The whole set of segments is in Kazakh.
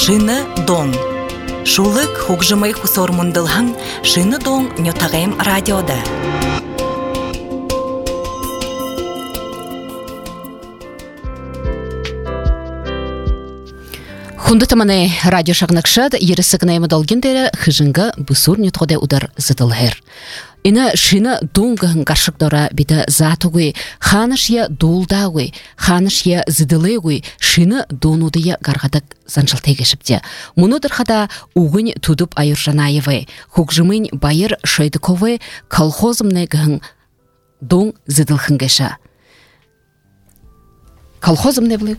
Шыны дон. Шулык хугжымай хусор мундылхан шыны дон нютагайм радиода. Хундытаманы радио шагнакшад ересігінайымы долгендері хыжынға бұсур нютғоде удар зыдылғыр. Ина шыны дунгын қаршықдора биді затугы, ханыш я дулдауы, ханыш я зыдылығы, шыны донудыя гарғадық занжылтегешіпте. Мұнудыр қада уғын тудып айыржанаевы, хугжымын байыр шайдыковы колхозымны гын дон зыдылхынгеша. Колхозымны білі?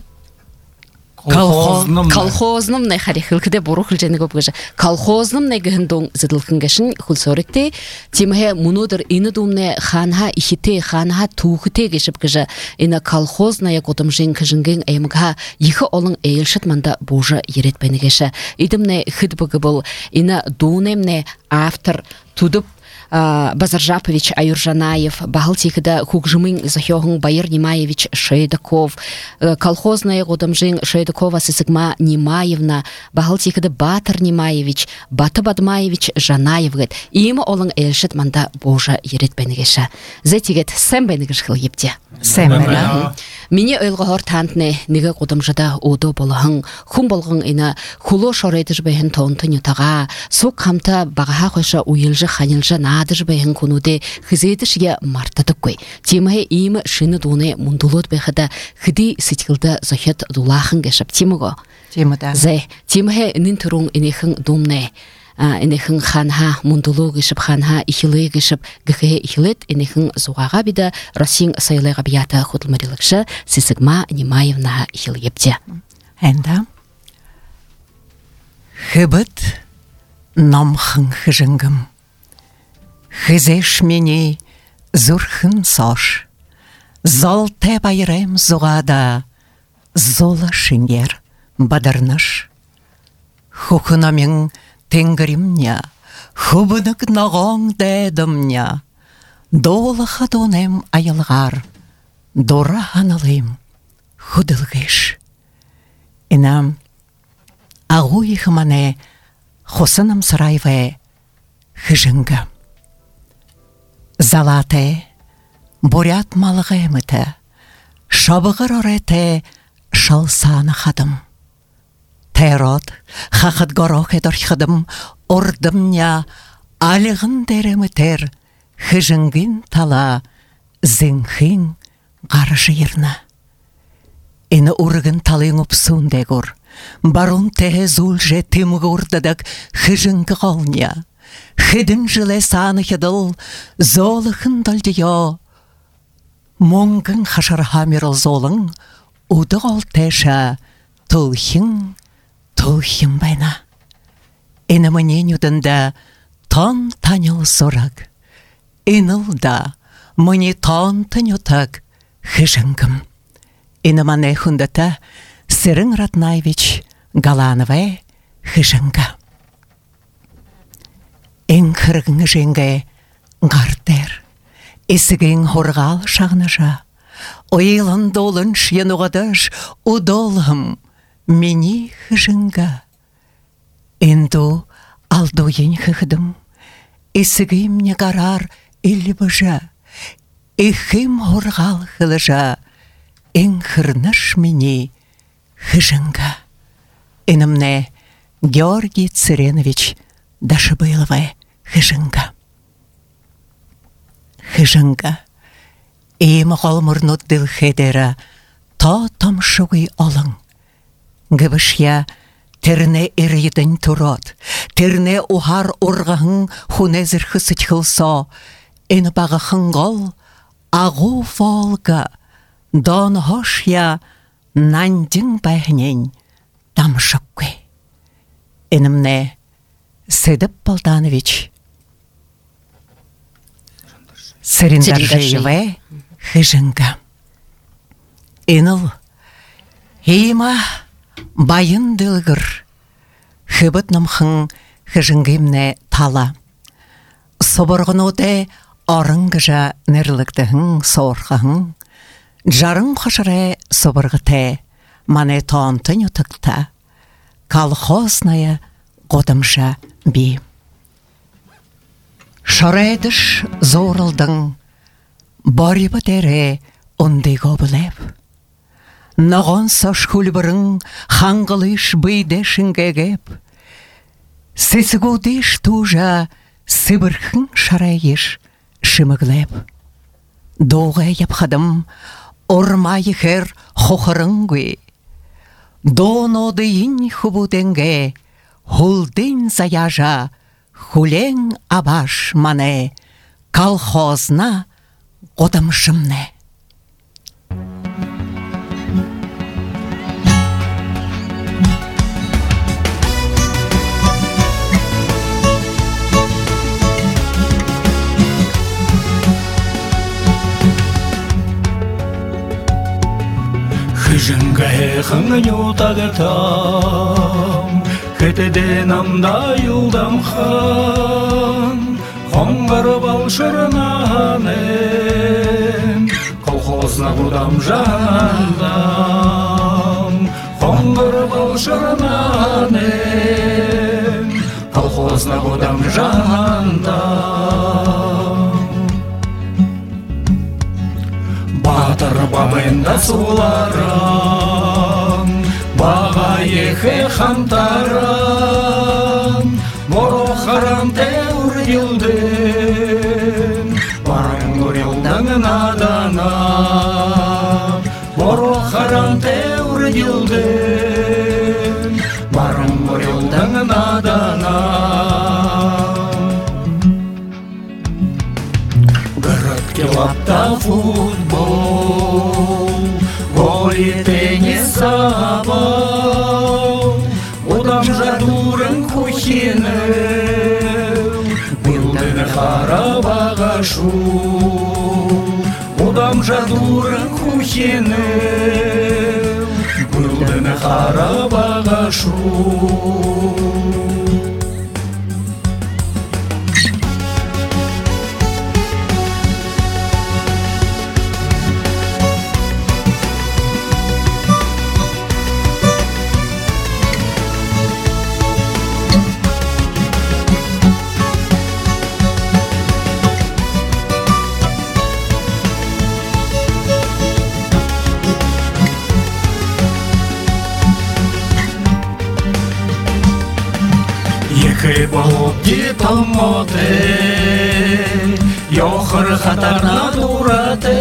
Колхозным не харихылкыде борухыл жені көп гыжа. Колхозным не гындон зыдылкынгешін хулсорикте, тимхе мунудыр ины думне ханха ихите, ханха тухыте гешіп гыжа. Ина колхозная котым жен кыжынген әйміға ехі олың әйілшіт манда божа еретпені геша. Идімне хыдбығы бұл, ина донемне автор тудып Базаржапович Аюржанаев, Бахалтихда Хугжимын Захёгын Байыр Немаевич Шейдаков, колхозная годамжин Шейдакова Сысыгма Немаевна, Бахалтихда Батыр Немаевич, Баты Бадмаевич Жанаев гет. Има олың элшет манда божа еретбенігеша. Зетигет сәм бенігіш хыл епте. Сәм. Мене өйлғығыр тантне неге годамжада оdo болағын, хум болғын ина хуло шорайдыш бәйін тоонты нютаға, соқ қамта бағаға қойша уйылжы ханылжы надыш бәйін күнуде хызейдішге мартадық кой. Темахе имі шыны дуны мұндулот бәйхада хыди сетікілді зохет дулахын кешіп. Темаго? Темада. Зәй, темахе нин тұрың инехін думне. Инехін ханха мұндулу кешіп, ханха ихилы кешіп, гіхе ихилет, инехін зуғаға биді Росин сайлайға бията құтылмарилықшы Сысыгма Немаевна ихил епте. Әнда? Хыбыт намхын хыжынгым. Хызеш мені зурхын сош. Золте байрем зуғада, зола шынгер бадарныш. Хухынамын тенгірімня, хубыдық нағың дәдімня. Долыға донем айылғар, дора анылым худылғыш. Инам ағуй хымане хосыным сырайве хыжынға. Залате бурят малығы әміті, шабығыр орете шалсаны қадым. Тәрот, хақыт ғарох едір қыдым, ордымня алығын дәрімітер, хыжынгын тала, зіңхін ғарышы ерна. Іні ұрығын талың ұпсуын дәгір, барун тәе зұлже тымғы ұрдадық хыжынгы ғалня. Хыдын жылы саны хеділ, золықын дәлдея. Моңгын қашырға меріл золың, ұдық ол тәші, Тұлхым байна. Іні mëнен үдінді тон таныл сорак. Інілда mëне тон тынютак хыжынгым. Іні мәне хүндіті Сырың Ратнаевич Галанове хыжынга. Ең қырғың жеңге ғартер. Есігің хорғал шағныжа. Ойлын долын шенуғадыш удолым. Мені хыжынга. Энду алдуен хыхдым. Есігім не қарар илі бұжа. Эхім хорғал хылыжа. Ең қырныш мені хыжынга. Энімне Георгий Цыренович Дашыбылове хыжынга. Хыжынга. Эйм ғалмырнут дыл хедера та тамшуғи алың. Гыбышя терне иридін турат, терне ухар орғағын хунезір хысыч хылса, әні бағы хыңғал ағу фалға, дан хошя нандың бәхінен тамшыққы. Әнімне Седіп Полтанович Сырындаржаеве хыжынға. Эніл Ейма байын дылғыр, хыбыт намхын хыжынгымне тала. Собырғын оде арыңғыжа нерліктіғын сорғығын, жарың қашыры собырғыте, мане таантын ұтықта. колхозная годымша би. Шарайдыш зорылдың, барибы тәрі онды қобылап. Нағын саш күлбірің хаңғылыш бейдешін кәгеп. Сесігудеш тужа сыбырхын шарайыш шымыглап. Доға япқадым ормайы хер хохырыңгы. Донодыйын хубуденге хулдын заяжа хулен абаш мане колхозна годымшымне. Хыжынға хыңын тағытам, хетеде намда юлдам хан, хоңғар балшырнанем, колхозна будам жандам, хоңғар балшырнанем, колхозна будам жандам. Батыр бабында суларам, баға ехе хантарам, моро харам тәуір елден, барың өрелдің надана. Моро харам тәуір елден, барың өрелдің надана. Лапта футбол, голі теннис забал, удам жадурын кухинел, билден харабаға шу. Удам жадурын кухинел, билден харабаға шу. Болуп томоте, йохыр хатарна дурате,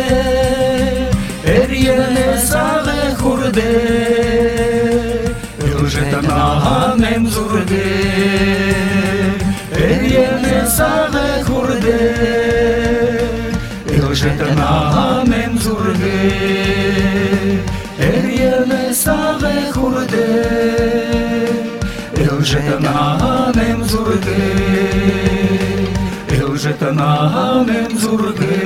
эрьене сағы хүрде, үлжетанағанем зүрде, эрьене сағы хүрде, үлжетанағанем зүрде, эрьене сағы хүрде. Илжетананем зурге, илжетананем зурге.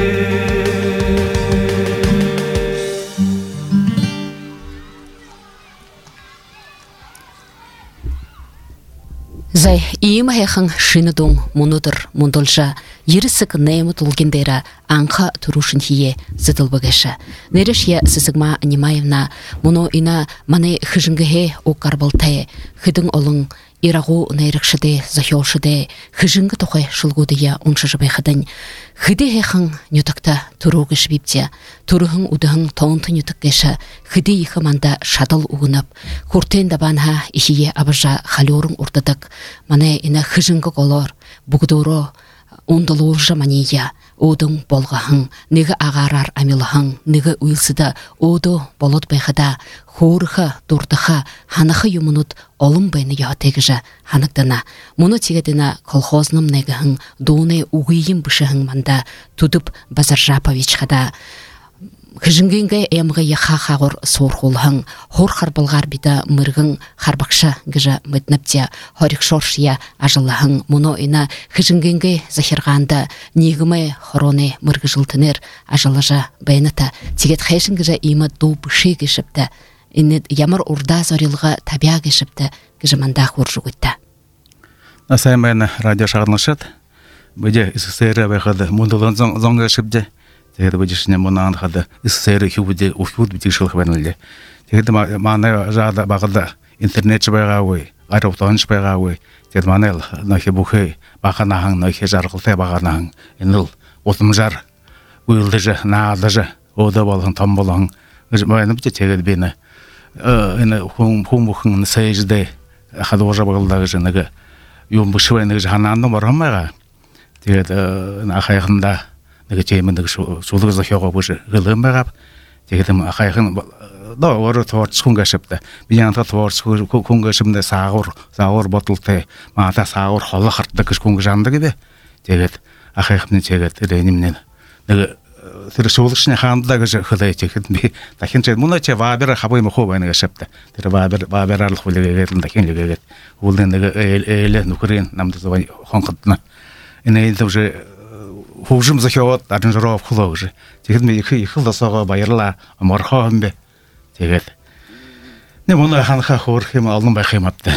Зай иимаһахан шинудун мунудыр мундулжа ерісік нәймут улгендері анха турушын хие зыдылбыгэша. Нереш сысыгма Анимаевна муну ина маны хыжынгыхе окарбалтае хыдың олың ирагу найрыкшыде захёшыде хыжынгы тухай шылгудыя уншыжыбай хыдын. Хыды хэхан нютакта туругыш бипте, турухын удыхын тоонты нютаккеша хыды ихаманда шадыл угынап, хуртен дабанха ихие абажа халёрын урдадык, маны ина хыжынгы колор, бугдуро ундалуыржа мания, одың болғахын, неге ағарар амилахын, неге уйлсыда оду болот байхада, хорыха, дурдыха, ханахы юмунут олым байны яатегіжа ханықтана. Мұны тегедіна колхозным негіхін, доны уғийым бішіхін манда тудып Базаржапович хада. Хыжынгенге эмғы яха хағыр сорхулхын, хор харбылғар бида мырғын харбақша гіжа мүдніпте, хорик шоршия ажылахын. Мұны ина хыжынгенге захирғанда негімі хороны мырғы жылтынер ажылыжа байныта. Тегет хайшын гіжа има ду біші гішіпті. Инет ямар урда зорилға табия гішіпті гіжа манда хоржу гүтті. Насаймайны радио шағылнышыд. Бұде СССР байқады мұндылын зоңға шыпді. Тегеді бұдешіне мұнаған қады СССР хюбуде ұфюд бітік шылық бәнілді. Тегеді маңай жағы бағылда интернет байгаавы, аэроплан байгаавы, тэр манайл нөхө бүхэй баханахан нөхө жаргалтай баганахан энэл утамжар үйлдэж наадаж ода болгон том болгон баянып тэгээд бина энэ хүн сэждэ хадуужа багладаг нэг юм бушвэ нэг ханаан барамага тэгээд ахайханда нэг чеймэн нэг суулгаж захиагаа бүш гэлэмбага тэгээд ахайхан доор тоорч хүнгашипта биянта тоорч хүнгашимдэ саагур ботолтой маата саагур холо хартдаг гэж хүнгэж андаг гэдэг тэгээд ахайхны тэгээд рэнэмнэ нэг тэр суулгачны хаандаа гэж хэлээ тэгэхэд би дахин ч мөн ч вабер хавын мөхөө байна гэшэпта тэр ваберал хүлээгээд дахин лээгээд уулын нэг эле нүхрийн намд зовын хонходна энэ зөв хөвжим захиод арын жороо хөлөө гэж тэгэхэд би их лосоогоо баярлаа морхоо хэмбэ тэгээд нэг мөн ханха хөөрх юм олон байх юм апта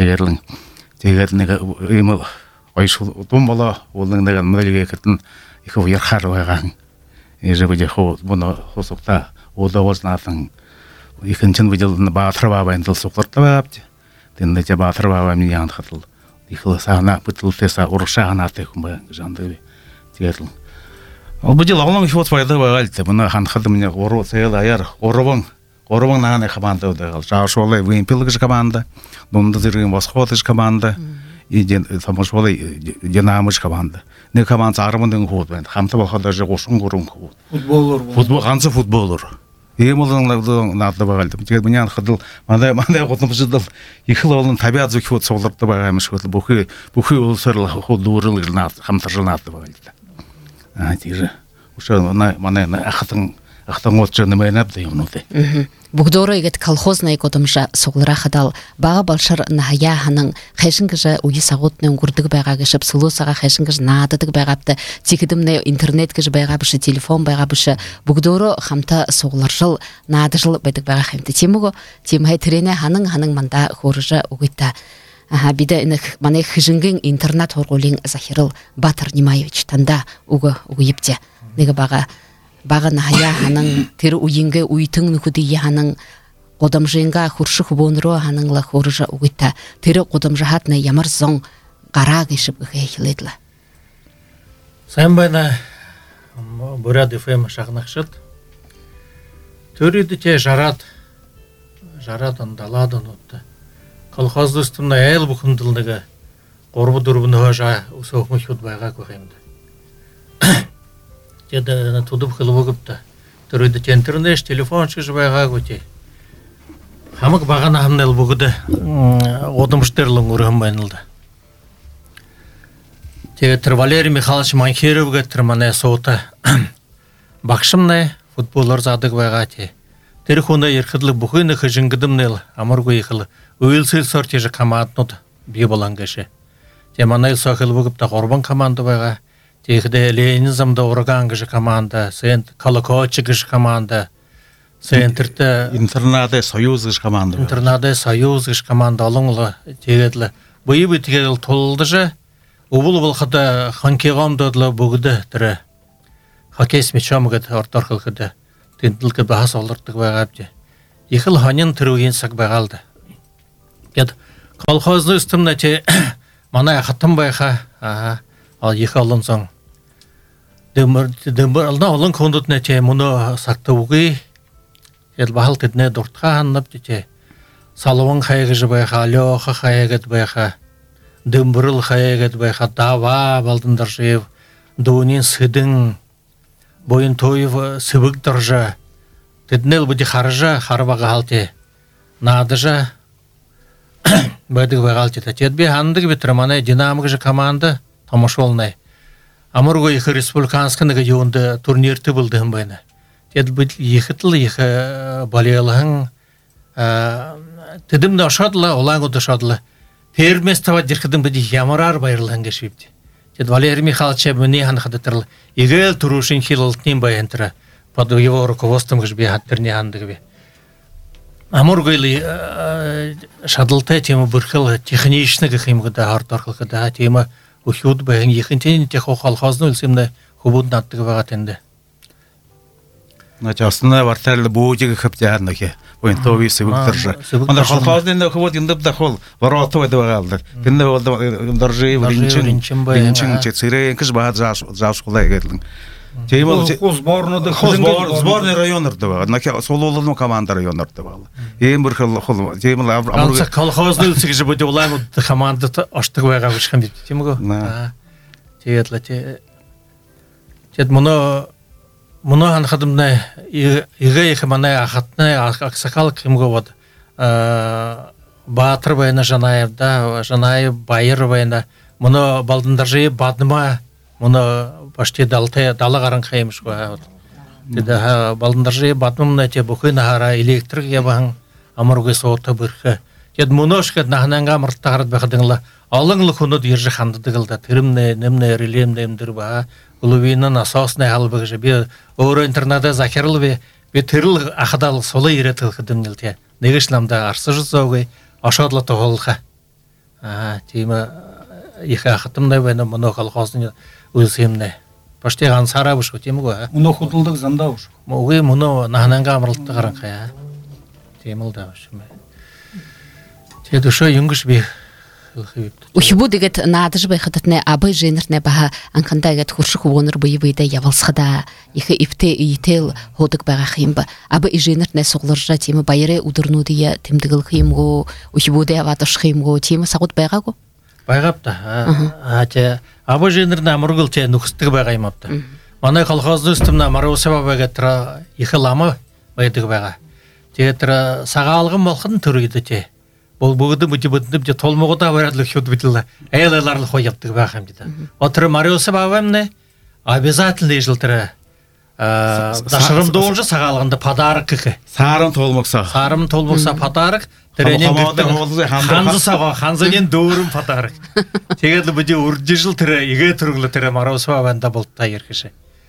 тэгээд нэг юм ойш дум болоо уулын нэг мөлигэхэд их уярхаар байгаа Ежебе хо боно хосукта удовоз наатан ихэнчэн видел баатрава бандал сукортавапти тэннэ жа баатрава миньян хатл ихласана путлтеса уршаанаатай хүн жандаг тэгээд обжил авлам их вот файда байгалт бона ханхад минь уруу цэл аяар урван нааны команда удагал жаашуулай вимпилгэж команда дунд зэргийн босхоодж команда иден самошволай динамоч команда нэг команд 10 дэн хууд байна хамтаа болоход даже 33 хууд футбол ганц футболор ийм болон надад байгаа л тэгээд миний анхадл манай гудамждал их л болон тавиа зүг хүүд суулгад байгаа юм шиг бүхий улсаар хууд дүүрэл хамтарч надад байгаа л да тийм ушаа манай ахтан уулч нэмэнэб юмнууд Бүгдөрөө игэт колхозны годомжа сугларахадал бага балшар нахая ханан хайшин гэж үе сагуудны өнгөрдөг байгаа гэж сулуусага хайшин гэж наададаг байгаатай цэгдэмнэ интернет гэж байгаа биш телефон байгаа биш бүгдөрөө хамта сугларшил наадашил байдаг байгаа хэмтэй тийм хай тэрэнэ ханан манда хөөрж үгүйта бида энэх манай хижингийн интернет хургуулын Захирал Батар Нимаевич танда үгүйпте нэг бага нахая ханан тэр уйингэ уйтэн нөхөдий ханан годамжинга хурших бонроо хананла хуржа угита тэр годамжахатна ямар зон гараа гişib гэхэлэдла сайн байна Бурад FM шагнахшд төрөд ч жараад далаад онод колхоз дэстэмнэ айл бүхэндэл нэг 3-4 нөхөж өсөөхмөхөд байгаагүй юм да Теда тудуп хылбогупта. Төрөйдө интернет телефон чиж байгаагүй чи. Хамаг багана хамнал бүгд удамжтерлэн өрөм байна л да. Тэгээд тэр Валерий Михайлович Манхеров гэдэг манай суута багшмнэ футболоор заадаг байгаа чи. Тэр хүнээ ярихлаг бүхэн хижингдэмнэл амаргүй ихл үйлсэл сорт яж команднууд бий болон гэшэ. Тэ манай сохилбогупта горбан команд байгаа. Тэгэхдээ Ленинизмд ураган гэж команда, Сент Колокоч гэж команда, Центрт Интернадэ Союз гэж команда. Интернадэ Союз гэж команда олон л тэгээд л буй тэгээд тулдаж өвөл болоход ханкигомдод л бүгд тэр хоккейс мячом гэдэг ордорхолход тэндлэг бахас олордог байгаа бий. Их л хонин тэр үеийн цаг байгаа л да. Гэт колхозны системнэ чи манай хатан байха их олон зон Дэмбэр олон кондот нэ чи мөнө сактаугүй ел бахал тэднэ дуртха ханнап чи салван хайгэж байха алёха хайгад байха дэмбэрл хайгад байха дава балдан даршив дүүнийн сэдэн боин тоев сэбэг даржа тэднэл бүди харжа харбага халти наадажа байдаг байгаа л чи тэд би хандаг битэр манай динамик же команда томошолнай Амаргүй их республиканск нэг юунд турнирт болды юм байна. Тэгэд бид ихэтл их болиалхан тэдэм дашадла улангууд дашадла фермес тавад ирэхэд бид ямараар баярлан гэж бивд. Тэгэд Валерий Михайлович миний ханахад тэрл игээл төрөшин хилэлтний баянтра под его руководством гэж би хаттерний хандаг би. Амаргүй шадалтай тийм бүрхэл техничный гэх юм гэдэг хард орхолход тийм Ухуд байн ихэнтэй тех колхозны үлсэмнэ хөвөд наддаг байгаа тэнд. Начасына вартарлы буутиги хыптярныхи. Ойын тови сыбыктыржы. Анда колхозден хвот индып да хол ворота ойды багалдар. Тинде олды доржи вринчин чецирен кыш баат жаш кулай гетлин. Темел сборный районнарда бар. Наки сололдун команда районнарда бар. Эң бир хол темел Алса колхоздын сигиже буде улам команда аштык байга бишкан бит. Темго. Теятле Тед Мұны анқадымна иғы мана ақатны ақсақал кімгі бод. Батыр байына Жанаев байыр байына. Мұны балдындар жайы бадыма, мұны баште далы қарың қайымыш ғой. Балдындар жайы бадыма мұны те бұқы нағара электрик ебағын амырғы соғыты біркі. Тед мұны үшкет нағынанға мұрттағард бәқідіңілі. Алыңлы құны дүйіржі қанды дығылда. Тірімне, немне, релемне, емдір ба. Улувинын асосны албы же бе ора интернада закерлы бе тирил ахадал солы иретил хидимнилте негишламда арсы жузогы ашадлы тоголха тима иха хатымдай бена моно колхозны үземне почти ансара буш тима го Мұны худылдық занда уж. моги моно нахананга амрылты каранка тимилда шуме те душа юнгыш бе Ухибу дегет надыж байхататне абай женерне баха анкандагет хуршук воныр быйбыйда явалсхада ихе ипте ийтел ходык бага химба абай женерне соглыржа тема байре удырну дия тимдигил химго ухибу де аватыш химго тема сагут байгаго байгапта ате абай женерне амургыл те нухстык байгаймапта мана колхозды үстүмна марусаба байгатра ихе лама байдык байга тетра сагалгын болхын түрүйдү те Бол бүгді бұтып толмағыда барадлық шөт бітілді. Әйлайларлық қойяптығы бақым деді. Отыры Мариусы бабамны обязательный жылтыры дашырым доғынжы сағалғында подарық кікі. Сарым толмақса. Сарым толмақса подарық. Ханзы саға, ханзынен доғырым подарық. Тегеді бұде үрді жылтыры, еге тұрғылы түрі Мариусы бабамда болды тайыр кіші.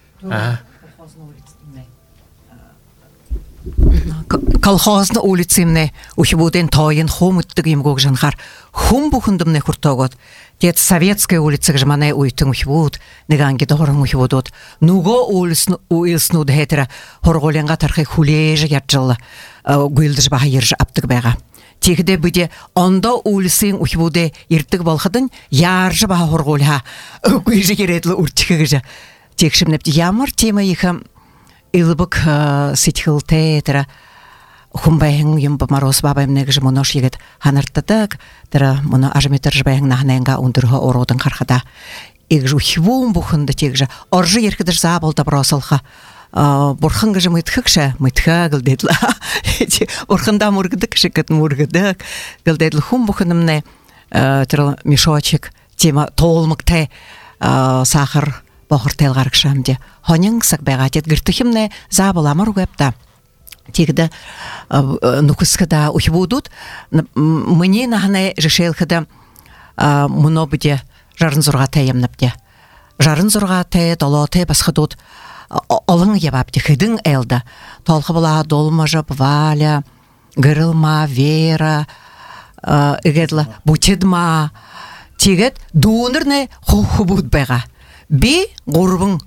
Колхозны улицымны ухибуден тайын хом үттіг емгог жанхар хом бухындымны хуртогот. Дед советская улица гжмане уйтын ухибуд, неганги дорын ухибудот. Нуго уилсну дхетера хорголенга тархи хулежі ярджылы гуилдыш баха ержі аптык байға. Тегіде бүде онда улицын ухибуде ерттік болхадын яржы баха хорголha гуилжі керетлі уртчығы гжа. Текшімнепті ямар тема ехам Илбык сетхил тетра хумбайын юмба Марус бабаем негж монош егет ханартадак тера моно ажметер жбайын нахненга ундырга ородын кархада игж ухвум бухында тегже оржы еркедер заболда бросылха бурхан гыжы мытхыкша мытха гылдетла бурханда мургыдык шекет мургыдык гылдетл хум бухынымне тера мешочек тема толмыкте сахар Бохортел гаркшамде. Хонин сакбегатет гыртыхимне забаламар угепта. Тегде нукускада ухибудут. Мне нахне жешелхада муно буде жарын зургата емнапте. Жарын зургата долоте басхадут олың ебапте хидин элда. Толхы була долмажып Валя, Гырылма, Вера, игедла бутедма. Тегет дуунырне хубут бега. Би ғұрбын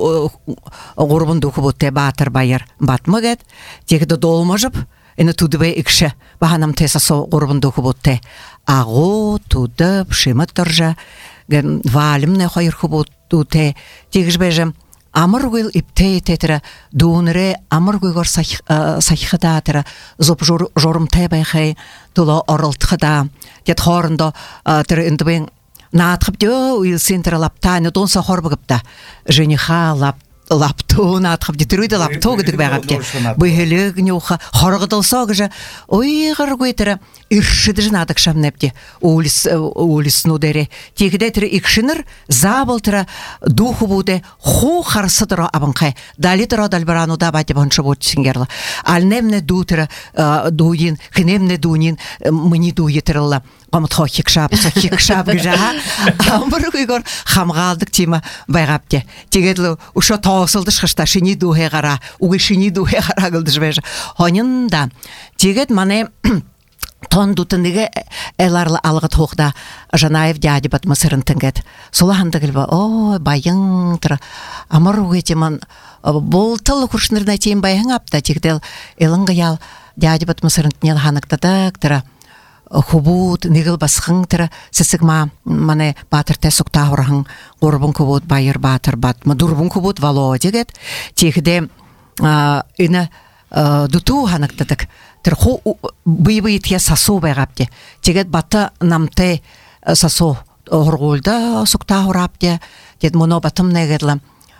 дұқыбытте батыр байыр батмығет, тегіді долмажып, әні тұдыбай ikşe бағанам теса со ғұрбын дұқыбытте. Ағу, тұдып, шымыт тұржа, валімне қойыр құбытты, тегіж бәжім, амыр ғыл ипте тетірі, дуыныры амыр ғығыр сайқыда, зұп жорым тәбәйхай, тұлы орылтқыда, тет хорында түрі үндібен Наатхып дё уилсентер лаптаны донса хорбыгыпта. Жениха лапту наатхып дитруйда лапту гыдык байгапте. Быгылык нюха хоргыдылса гыжа ойгыр гыйтыра иршидж надык шамнепте. Улис нудере. Тегде тире икшинер забылтыра духу буде ху харсыдыра абынкай. Далитыра дальбарану да бати бончы бутсингерла. Алнемне дутыра дуин, хнемне дунин мыни дуйытырылла. Қамытқа хекшап гыжа. Амбыр гыгор хамгалдык тема байгапте. Тегедлу уша таасылды шышта шини духе гара, угы шини духе гара гылдыш бежа. Хонында тегет мане тон дутыныгы эларлы алғы тоқда Жанаев дяди бат мысырын тінгет. Солағанды кілбі, ой, байың тұра, амыр өйтемін, бұл тылы күршінірді айтейін байың апта, тегдел елің ғиял дяди бат мысырын тінел ханықтадық, тұра, хубут, нигыл басқың тұра, сісігма, мане батыр тәсіқта ұрағың, ғорбын көбут, байыр батыр бат, мадурбын көбут, вало дегет, тегде үні дуту ханықтадық, Тэрху бый-быйтия сасу байгапте. Тегет бата намте сасу хоргулда сукта хорапте. Тед моно батым негедла.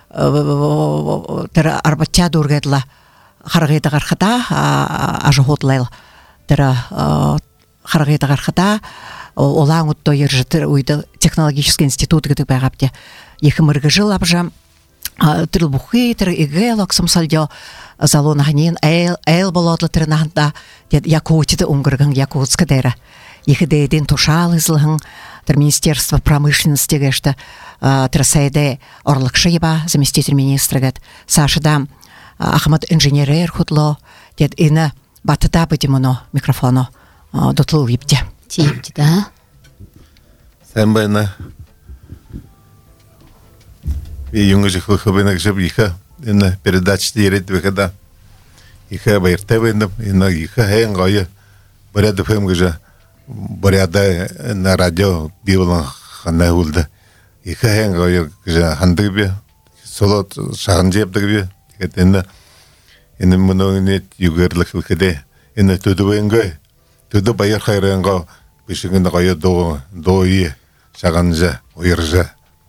Тэр арбатча дургедла. Харгыйда гархата ажыхотлайл. Тэр харгыйда гархата олаң утто ержитер уйда технологический институт гэдэг байгапте. Ехимыргы жыл абжам. Тырыл бухи, тыр игел оксам сальдё залон ханин эйл болодлы тырнахында дед якутида унгырган якутска дера. Ихидейден тушал излыгын тыр Министерство промышленности гешта тыр сайде орлыкшы еба заместитель министра гет. Сашыда Ахмад инженерер худло дед ина батыда быдимоно микрофону дотлыл епте. Тиепте, да? Сән байна и юнгыжы хылхыбынак жып иха ина передачты ерет векада иха байырта бендім ина иха хэйн гайы баряды фэм гыжа баряда на радио бивалан ханна hulda иха хэйн гайы гыжа хандыг би солот шагын жепдыг би тегет ина мұныңнет югерлік хылхыде ина төді бэнгай төді байыр хайрэнга бишігінді гайы дои шагынжа ойыржа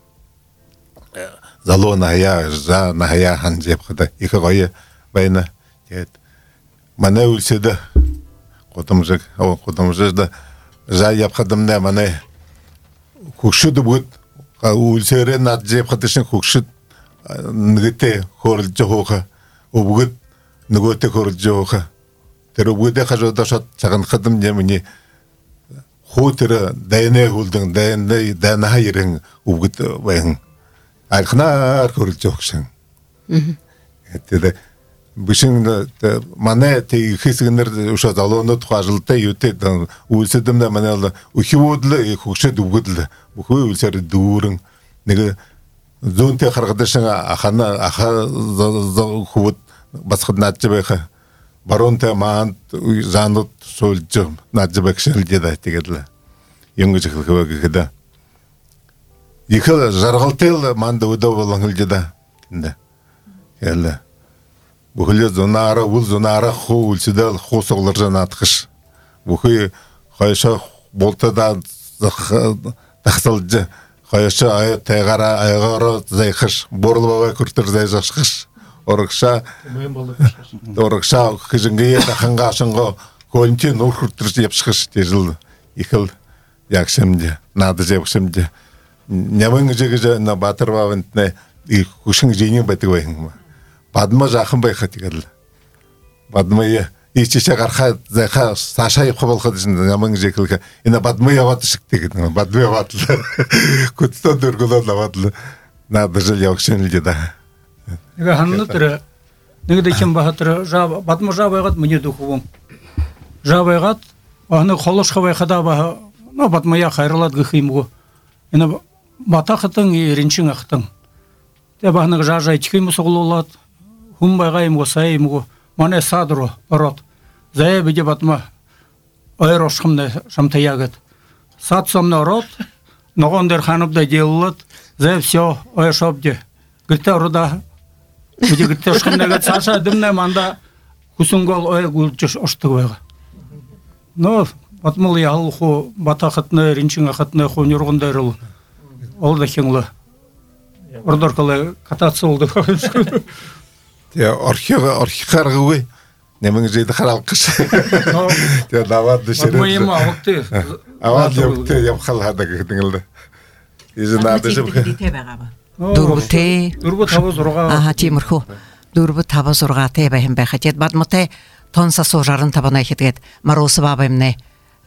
Зало нахая, за нахая ханжеп хада. Иха гайы байна. Мане үлседі. Котымжыжда. За япхадымда мане хукшуды бұд. Үлсері наджеп хадышын хукшуд. Нігіте хорылжы хоға. Обығыд нігіте хорылжы хоға. Тері бұды қажуда шат саған қадым деміне. Хотыры дайны hulдың, дайны хайырың обығыд байың. Архнар көрілді оқшың. Бішің мане хесігінер ұша залоны тұқажылыта өте өлседімді мане алды. Үхі өділі, үхші дүгіділі. Үхі өлсері дұрың. Неге зонте қарғадышың аха құбыт басқыд natчы байқа. Баронте маант жанут солжы natчы байқшын деді айтегеділі. Енгі жықылғы бәгігі Ихыл жарғалтел манда өді болың үлдеді. Әлі. Бұхылы зонара, ұл зонара қу үлсідел қу соғылыр жан атқыш. Бұхы қайша болтада тақсылжы. Қайша айы тайғара айғара зайқыш. Борлы бабай күртір зай жақшқыш. Орықша күжінгі тақынға ашынға көлінте нұр күртір епшқыш тежілді. Ихыл яқшымды, нады жепшымды. Нямың жегі на батыр бабынтіне күшің жейнің бәтік байың. Бадыма жақын байқа тегелі. Бадыма ешчеше қарқа зайқа саша епқа болқа дешін. Нямың жекілгі. Ина бадыма яваты шық тегеді. Бадыма яватылы. Күтістен дүргілер лаватылы. Нады жыл яуқшын үлдеді. Неге ханны түрі. Неге декен баға түрі. Бадыма жабайғат мүне дұқуым. Жабайғат. Ағыны қолышқа байқада баға. Бадыма я қайрылад ғықимғы. Ина батақытың еріншің ақтың. Бағынығы жажай тікеймі соғыл олад. Хұм байғайым ғысайым ғу. Мане садыру ұрат. Зая біде батыма айыр ошқымды шамтаягыд. Сад сомны ұрат. Ноғандыр ханыбда делылад. Зая все айышабды. Гірті ұрыда. Біде гірті ошқымдагыд. Саша дымна манда күсінгол ай гүлчіш оштығы байға. Но батмыл яғыл қу батақытны, ринчің ақытны қу нұрғындайрыл. Ол да кеңлі. Ордоркалы кататься олды. Орхиқарғы өй. Немің жейді қаралқыш. Давадды шерет. Батмайым ауықты. Авад епті епқалғада күйдіңілді. Езінады жібі. Дұрбы табы зұрға. Аха, Тимурху. Дұрбы табы зұрға тәбәйім бәйхі. Тет бадмытай тонса сожарын табына хетгет. Маросы бабаймне.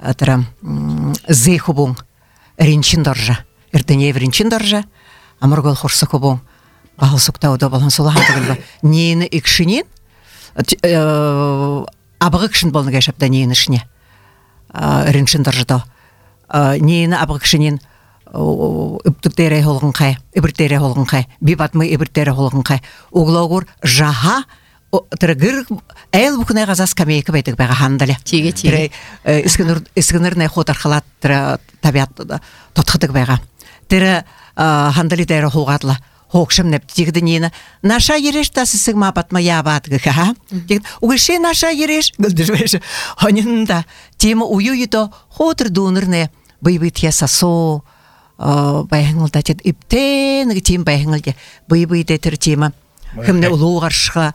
Зей хубун. Ринчин доржа. Ирдене ринчин доржа. Амыргол хорсы хубун. Бағыл сұқта өді болған солаға дегілді. Нейіні икшінен, абығы кішін болны кәшіпті нейіні ішіне. риншин дорждо нені абгшинин үптүктере холгынкай ибиртере холгынкай бибатмы ибиртере холгынкай углогур жаха тыргыр эл букне газас камейка байтык бага хандале Тиге. искенерне хотархалат табиат тотхытык бага тире хандали тере холгатла хокшым неп тигдинина наша ереш тасысык мапатма ябатгы ха тиг угыше наша ереш гылдыжвеш ханинда тема уюйто хотыр дунырне быйбытья сасо байхыңылда тет иптен тем байхыңылде быйбыйде тер тема кимне улугаршха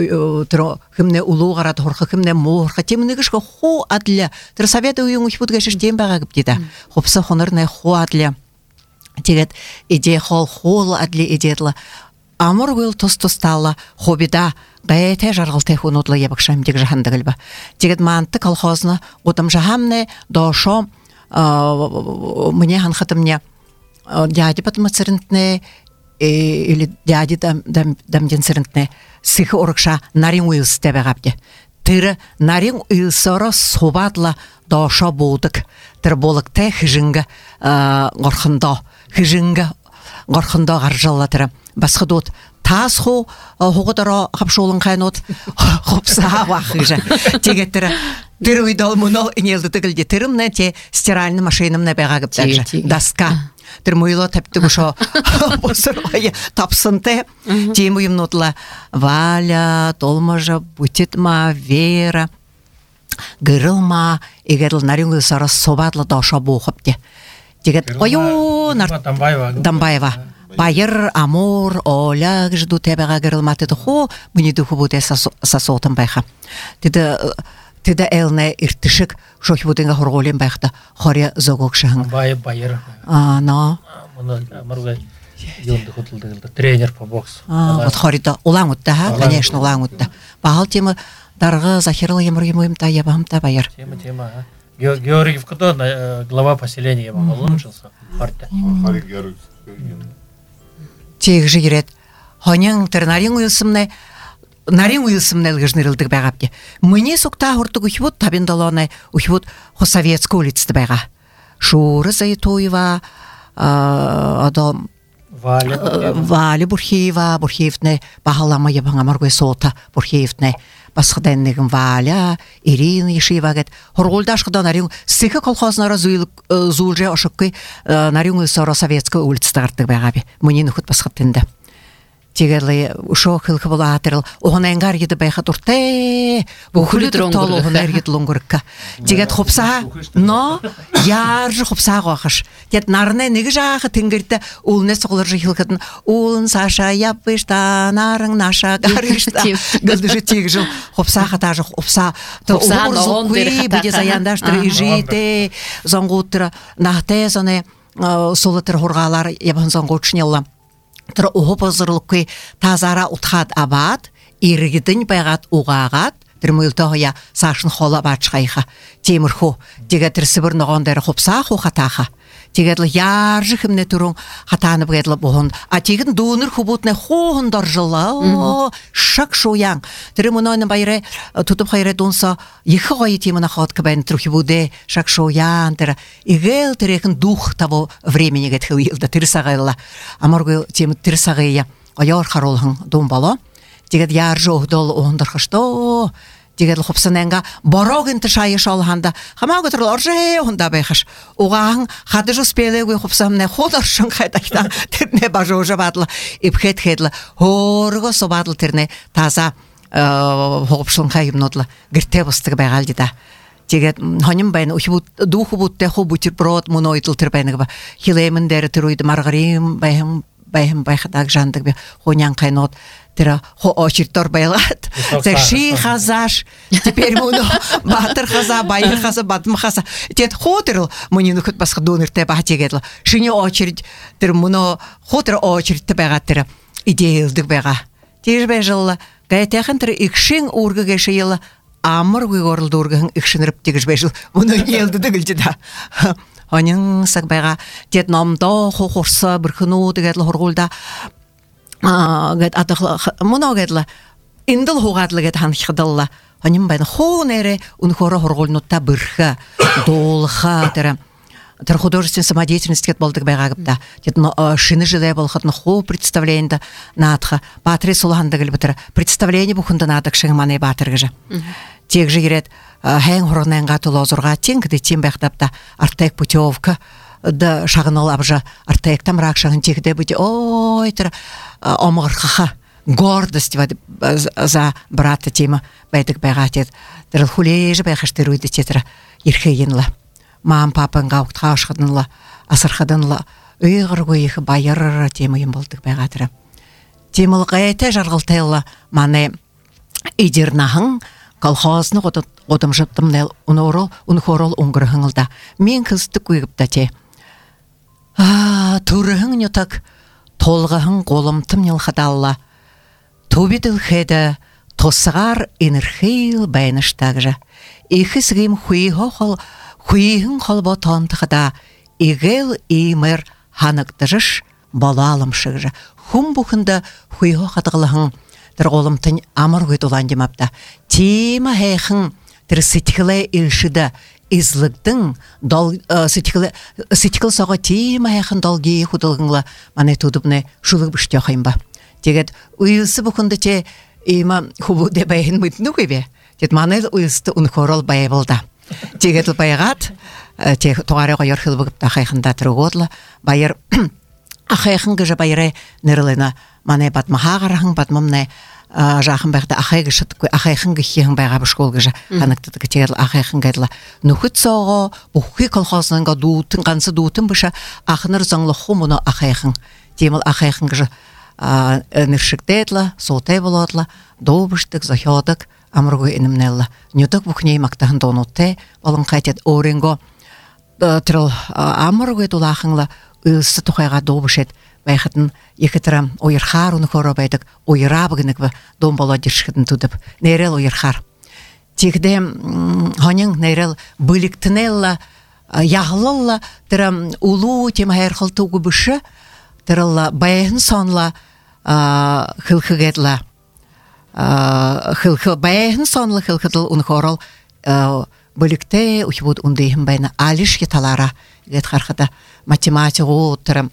кимне улугара торха кимне морха темнегишко хо атля тер совет уюң ухбудгашиш тем бага гиптида хопса хонорне хо атля тигет иде хол атли идетла амор был тостостала хобида гайте жаргалте хунутла ябакшам тиг жахандагылба тигет манты колхозна утам жахамне дошо мне ханхатымне дяди патмацырынтне или дяди дамден сырынтне сихы орыкша нарин уйылсы тебегапте тыры нарин уйылсора собатла дошо болдык тыр болыкте хижинга горхындо хижинга горхындо гаржаллатыры басхыдот тасху хугыдара хапшолын кайнот хопса вахыжа тигеттер тыр уйдал муно инелды тыгылде тырымне те стиральный машинамне бегагып также доска тыр муйло тепти гушо босыргая тапсынте тем уймнотла Валя толмажа бутитма Вера гырылма егерл нарюнгы сара собатла доша бухапте тигет ою Дамбаева Байыр, Амор, Оля, жду тебя гырылматы туху, мне духу буде сасотым байха. Тида элне иртишик, шохи буденга хорголем байхта, хоря зогокшаң. Байыр. На. Маргай. Юнды хутылды, тренер по боксу. Вот хорида улаң утта, конечно, улаң утта. Багал тема дарга захирыл емргемуем та ябам та байыр. Тема. Георгиев кто глава поселения улучшился. Партия. Тег жирет. Ханяң тернарин уйылсымне лгыжнырылдык байгапте. Мне сукта хуртук ухвуд табиндаланы ухвуд Хосоветская улица байга. Шура Заитоева, адам Валя Бурхеевне багалама ябаңа маргой сота Бурхеевне басхыденнегин Валя, Ирина Ешивагет. Хорголдашкыда нарин сыхы колхознара зулже ошыккы нарин сора Советская улица тартык байгапе. Мне нухут басхыденде. Тигерле ушо хылкы бола атырыл. Оған әңгар еді байқа тұрте. Бұхылы тұртал оған әргет лоңгырыққа. Тигет хопса, но яржы хопса қоқыш. Тет нарыны неге жағы тінгірді ұлыны соғылыр жығылқытын. Ұлын Саша япышта, нарың наша гарышта. Гылдыжы тегі жыл. Хопса қатажы хопса. Ұғыр зұққы, бүде заяндашты жейді. Зоңғуттыры нахты зоны солытыр хорғалар ебін зоңғутшын Тыр оғы позырлықы тазара ұтхат абад, иргідін байгат уғағат, тірмүлтіғыя сашын хола бачқайға. Темір ху, дегетір сібір нұғандары хопса ху хатаға. Дегетлі яржы кімне түрің хатаны бұғетлі бұғын. А тегін дұныр хубутны хоғындар жылы, шак шояң. Тірі мұнайны байыры тұтып қайры дұнса, екі ғайы теміна қатқы бәйін түрхи бұды, шак шояң. Игел тірекін дух того времени гет хилда тир сагайла амаргы тем тир сагая аяр харолхын дом бала дигет яр жогдол ондар хашто дигет хопсаненга борогын тшай шалханда хамага тур орже онда байхаш угаң хадыжы спелеге хопсамне ходар шанхайдакта тирне бажожа бадла ипхет хедла хорго собадл тирне таза хопшын хайымнотла гирте бастыгы байгалдида Тигет ханим байн ухбут духу бутте хо бутерброд монойтл тербайныгба хилемин дер теруйд маргарим байхым байхатак жандык бе хонян кайнот тера хо очиртор байлат заши хазаш теперь муно батыр хаза байыр хаза батм хаза тет хотер мунин хут басха донер те бахтегетла шини очередь тер муно хотер очередь те багатера идеялдык бага тижбе жылла гайтехен тер икшин ургыге шейла Амыр ғығорылды ұрғын үкшініріп тегіж бәжіл. Мұны елді дігілді да. Оның сақбайға дед намда қоқырса біркіну дегедлі ғырғылда. Мұна ғеділі инділ ғуғадылы ғед ханқыдылы Ханим байна хон эре унхора хорголнутта бырха долха тэр художественная самодеятельность кет болдык байгагыпта. Тет шины жиле болхат на хо представление наатха батри сулханда гылбытыр. Представление бухында наадык шыңманы батыргыжы. Тег же ирет хэн хорненга тулозурга тен кде тем бахтапта артек путевка да шагынал абжа артек там рак шагын тегде бути ой тэр омгырха гордость за брата тема байтык байгатет тэр хулеж байхаштеруйды тетра ирхейинла мам папан гауктхашхадынла асархадынла ыйгыргы их байыр тема юм болдык байгатра темыл гайта жаргылтайла мане идернаһын колхозны годымжыптым нел унхорол унгырхыңылда мен кызды куйгыпта те турыһың нютак толгаһың голымтым нилхадалла тубидыл хеда тосгар энерхил байныштагжа ихисгим хуйһың холботонтыгда игел имер ханыктыжыш балалымшыгжа хум бухында хуйһо хатыглыһың тэр голымтын амар гыдуландымапта тема хэхэн тэр сэтгэлээ илшида излэгдэн дол сэтгэл сага тема хэхэн долги худалгынла мане тудубне шулыг биштэй хаймба тэгээд уйлсы бухында те има хубуде байн мытнугыбе тэд мане уйлсты унхорол байбылда тэгээд байгат те тугарага ярхыл бugupта хайхында трогодла байыр ахайхын гыжа байры нерлена мане батмахагархын батмамне жахын байда ахайгышыт ахайхын гыхын байга бишкол гыжа ханактыды кетел ахайхын гадла нухут сого бухи колхоснанга дуутын гансы дуутын быша ахныр заңлы хумуно ахайхын темел ахайхын гыжа нершиктетла солтай болотла добыштык захёдык амргы инемнелла нютак бухней мактахан донутте болон кайтет оренго трыл амргы тулахынла ылсы тухайга добышет байхатын екатерам ойырхар уны хоробайдык ойырабыгынык ба дом бола диршхытын тудып нерел ойырхар тигде ханын нерел быликтинелла яглалла терам улу тем хайрхыл тугу бышы тералла байын сонла хылхыгетла хылхы байын сонла хылхыдыл уны хорол быликте ухбуд ундейхим байна алиш кеталара гет хархата математику терам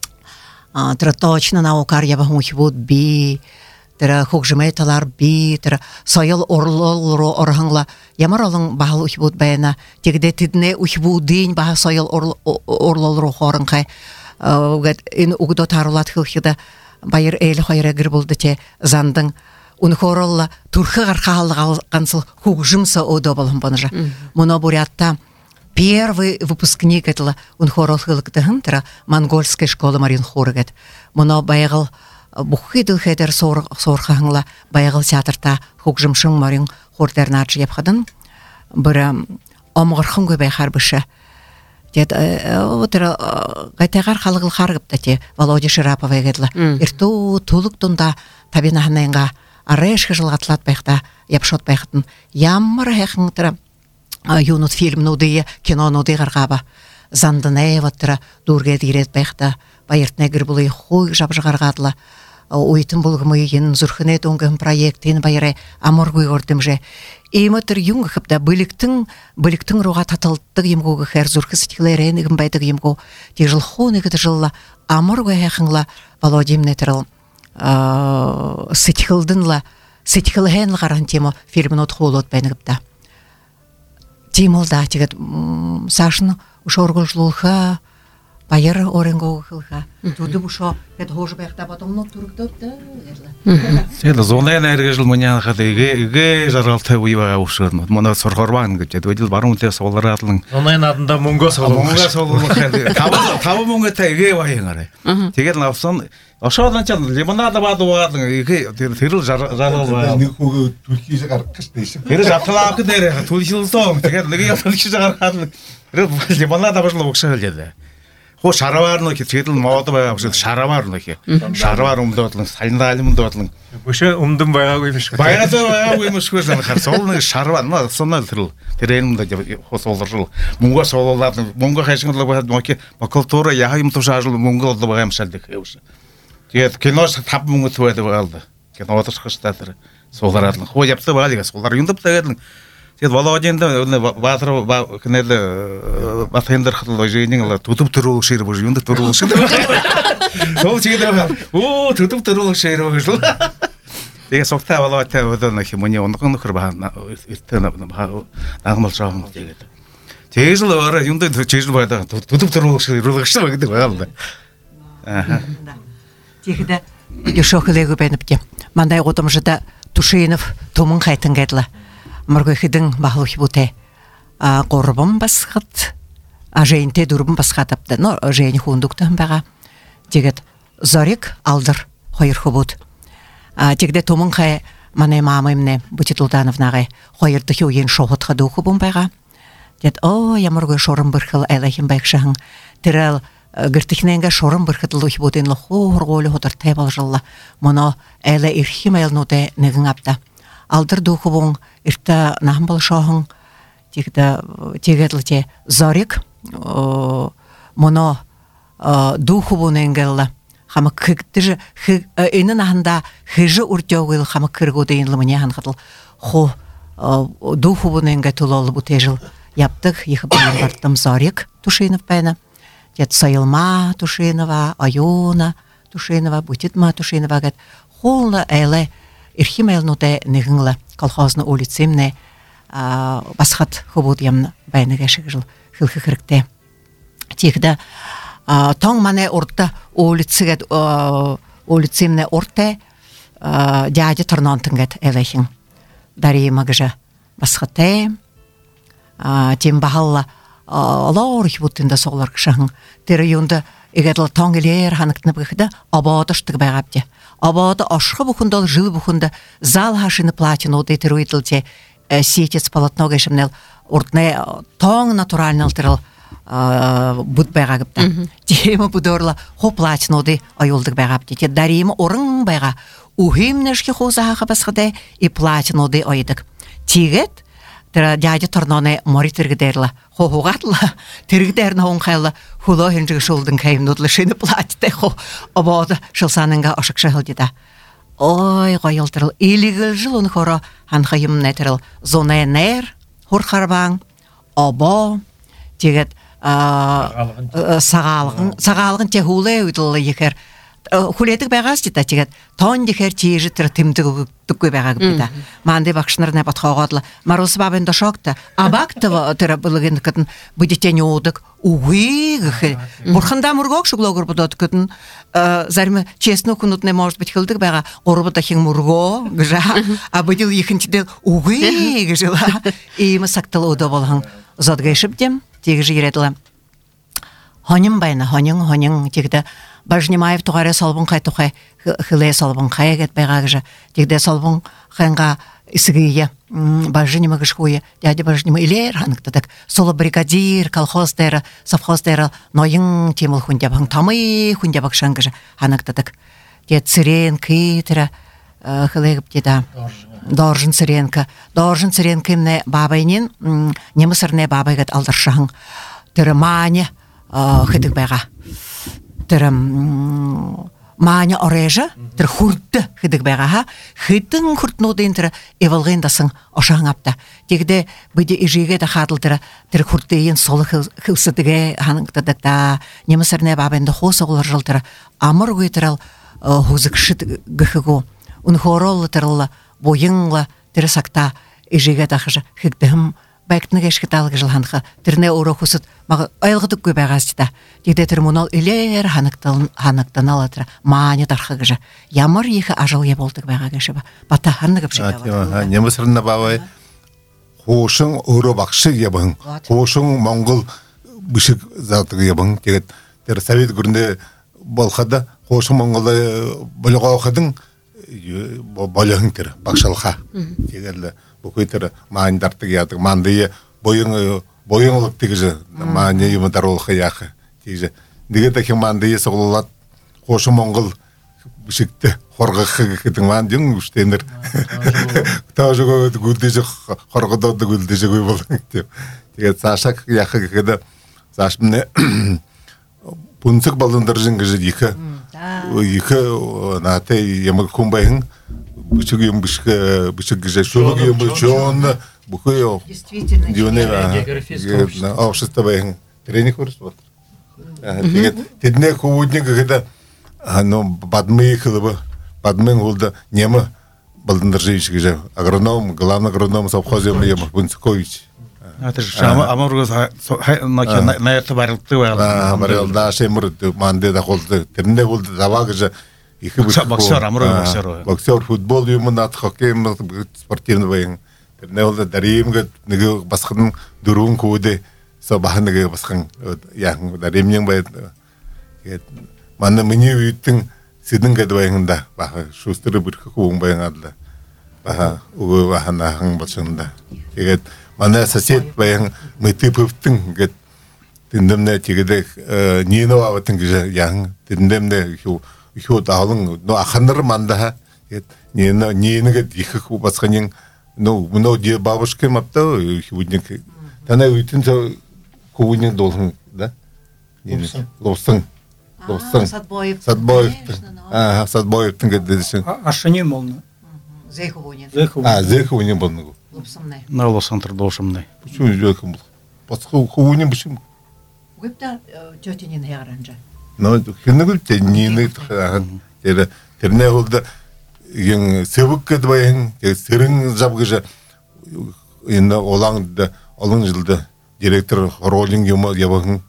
тэр точно наукар я бахмухбуд би тэр хогжметалар би тэр соёл орлол орхангла ямар олон бахал ухбуд байна тегде тидне ухбудын бах соёл орлол ро хорынхай угат ин угдо тарулат хылхыда байыр эле хайра гир болду те зандың унхоролла турхы гархалгансыл хогжымса одо болом банжа моно бурятта первый выпускник этого унхоролхылыктыгын тра монгольской школы Марин Хоргет. Моно байгыл бухидыл хедер сорхаңла байгыл театрта хогжымшың Марин Хордернач япхадын бір омгырхын көбей харбышы. Дед отыр гайтагар халыгыл харгыпта те Володя Шарапова егедла. Ирту тулуктунда табинахнайынга арешка жылгатлат байхта япшот байхтын ямар хэхын тра юнут фильм нудыя кино нуды гаргаба зандынай ваттыра дурге дирет байхта байыртнегер булы хуй жабжыгаргадла уйтын булгымы ен зурхыне донгын проектин байры аморгуй гордымже иматыр юнгыпта быликтың руга татылдык емгуга хер зурхы ситиклеренигин байдык емгу тежил хонеге жылла аморгуй хахыңла Володимир терл ситиклдынла ситиклген гарантимо фильмин отхолот байныгыпта Тимолда тигет Сашны ушоргулжлуха байыр оренго хылха туды бушо кет хож байхта потом турктопта Сел зонен эргежил мунян хадыге жаргалтай уйва ушырны моно сорхорбан гыжет өдүл барым те соларатлын Зонен адында мунго солулух табы мунго теге вайыңары тегет напсон ошодан чан лимонада бадуадын иге тэрил жаргал нэг хүүгээ түлхийж гаргах штэ. Тэр жатлаак дээр түлхилсэн тэгээд нэг явуулж гаргаад лимонада башлаа өгшөөл яа. Хоо шаравар нөх тэгэл мод байгаа шүү шаравар нөх. Шаравар өмдөөдлөн салиндаалын өмдөөдлөн. Бүшэ өмдөн байгаагүй биш. Байгаагүй юм шүү санахаар солны шаравар нөө сонол тэр энэ хос олрол мөнгө солуулаад мөнгө хайшинглаг байгаад макултура яа юм тушаажл мөнгө байгаа юм шалдаг хэвш. Тэгээд кинош 5 мөнгө төвөөд байгаа л. Кино одорсох штатэр. солар атлын хойяпты ба деген солар юндап тагадын тед Володинда батыр кенеле батендер хатылы жейнин тутуп турулук шер бу юнда турулук шер сол чигидер о тутуп турулук шер бу деген сокта Володя одан химоне ондукун кырба иртена нагмал жагым деген Тежил ора юнда тежил байда тутуп турулук шер рулгышты ба гэдэг байгалды Тегде Ешохлегу бенепте. Мандай годымжыда Тушинов тумын қайтын кәділі. Мұргөйхідің бағылығы бұте. Қорыбым басқыт, жайынте дұрбым басқатыпты. Но жайын хуындықтың баға. Дегет зорик алдыр қойырхы бұд. Тегде тумын қай мане мамымне Бутит Улдановнағай қойырдығы ойын шоғытқа дұқы бұн баға. Дед, я мұргөй шорым бірхіл айлахим байқшағын. Тірәл гыртыхненге шорым бірхітілі бұдын лұқуғыр ғолы ғодар тайбал жылла. Мұны әлі ирхим әлнуде негін апта. Алдыр дұқы бұң, ирта нағым бұл шоғын, тегеділ те зорик, мұны дұқы бұң енгелі. Хамы кігді үйнің ағында хыжы үрдеуғыл хамы кіргуді енлі мұне аңғыдыл. Ху дұқы бұң енге тұлолы бұ тежіл. Яптық, ехі бұлын бартым зорик Тушинов бәйні. Дед Сайылма Тушинова, Аюна Тушинова, Бутитма Тушинова гет холна әлі ирхим әлнуде негіңлі колхозны улицимне басқат хубуд ямны бәйніге шығыл хылхы кірікте. Тегді тоң мане орта улицимне орте дяде тұрнантын гет әліхін. Дарима гыжы басқате, тем бағалла Алар хибутында соғлар кішағын. Тері юнда егеділ таңгелер ханықтыны бұқыда абадыштық байғапте. Абады ашқы бұқындал жыл бұқында зал хашыны платин оды тері өйтілде сетец полотного гешімнел ордне таң натуральнал тіріл бұд байғапта. Демі бұдорла хо платин оды айолдық байғапте. Те даримы орын байға ухимнешке хозаға басқыда и платин оды айдық. Тегет дяде торноне мори тиргдерла хогатла тиргдерна онхайла хуло хинжиг шулдын кайымнудлы шыны платьте хо абада шылсанынга ашык шахылдида ой гайылтырыл илигил жыл он хоро ханхайым нетерил зоненер хурхарбан аба тегет сагалгын техуле үділі екер хулетик байгаас дита тигет тон дихер тижи тер тимдэг дүггүй байгааг бида манди багшнарна батхаагадла марус бабын да шокта абактова тер булгын кытын будитени одык угы бурханда мургок шуглогор бодот кытын зарим честно кунут не может быть хылдык байга орбута хин мурго гжа а будил ихинчде угы гжила и масактал ода болган задгайшыптем тигжи иредла хоним байна хонин тигде Бажнимаев тугаре салбын қайтуқай, хыле салбын қайагет байгағыжа. Тегде салбын қайынға ісігейе, бажнимы ғышқуе, дяде бажнимы илер ханықтадық. Солы бригадир, колхоздері, совхоздері, нойын теміл хундябың, тамы хундябық шаңғыжа ханықтадық. Дед сирен китірі, хылегіп деда. Доржын сиренкі. Доржын сиренкі имне бабайнен, немысырне бабайгет алдыршағын. Түрі мане хыдық байға. Маня орежа, тер хурды хыдык байгаха, хыдың хуртнудын тер евалгындасың ошаң апта. Тегде биде ижиге да хадыл тер хурдыйын солы хылсыдыге ханыңтадыкта, немысырне бабенді хос оғылар жыл тер амыр гүйтерал хузыкшыд гыхыгу. Унхоролы терла бойыңла тер сакта ижиге да хыжы хыдым бәктіні кешкеталығы жылханға түріне ұры құсыт мағы айлғыдық көй байғаздыда. Дегде түрмунал үлер ханықтан алатыра маңы дарқығы жа. Ямар егі ажыл е болдық байға кеші ба. Бата ханны көпші бавады. Немісіріне бавай қошың ұры бақшы ебің. Қошың моңғыл бүшік затығы ебің. Тер совет көрінде болқада қошың моңғылы болуға оқыдың болуғың тер бақшалға. Тегерлі Буквитер мандартык ятык мандые боюңлык тигиже мане юмдар олха яхы тиже диге таки мандые соглат кошу моңгол бишикте хоргы кытың мандың үштендер тоже гүлдеже хоргододы гүлдеже гой болдың деп диге сашак яхы кеде сашмне пунцык балындар жингыжы екі нате ямык кумбайын бычыгым бычык же шулугым бычон бухой Действительно. дивне общество бен тренинг курс вот. Тедне худник когда бадмы хлыба бадмын улда нема балдындыржевич же агроном главный агроном совхоза Бунцкович. Это же амургу на это барылты var. Барылда шемур манде да холды тедне улда заваг же их боксер амургу боксер. Боксер футбол юмнат хоккей спортивный воен. Тедне улда даримга неге баскын дурун куде собахныгы баскын яң даримнең бай маны мне үттің сидің кәдібайыңында баха шустыры бір күкуың байыңадылы баха уғы баханахың башында тегет маны сосед байың мыты пөптің кет тіндімне тегедек нені бабытың кіжі яң тіндімне үху дағылың ақаныр мандаға нені кет екі ку басқанен мұнау де бабышкы мапта үхуднек тана үйтін куынен долғың да лобсың Садбоев. Садбоевтың кәдесін. Ашыне молны. Зейховунин. Зейховунин болны. Лупсымнай. На лосантр должымнай. Почему зейховун был? Басқа ховунин почему? Гөпта тетенин яранжа. Но хенігіл теннені терне олды севік кәдібайын сірін жабғыжа олың жылды директор ролинг ема ябағын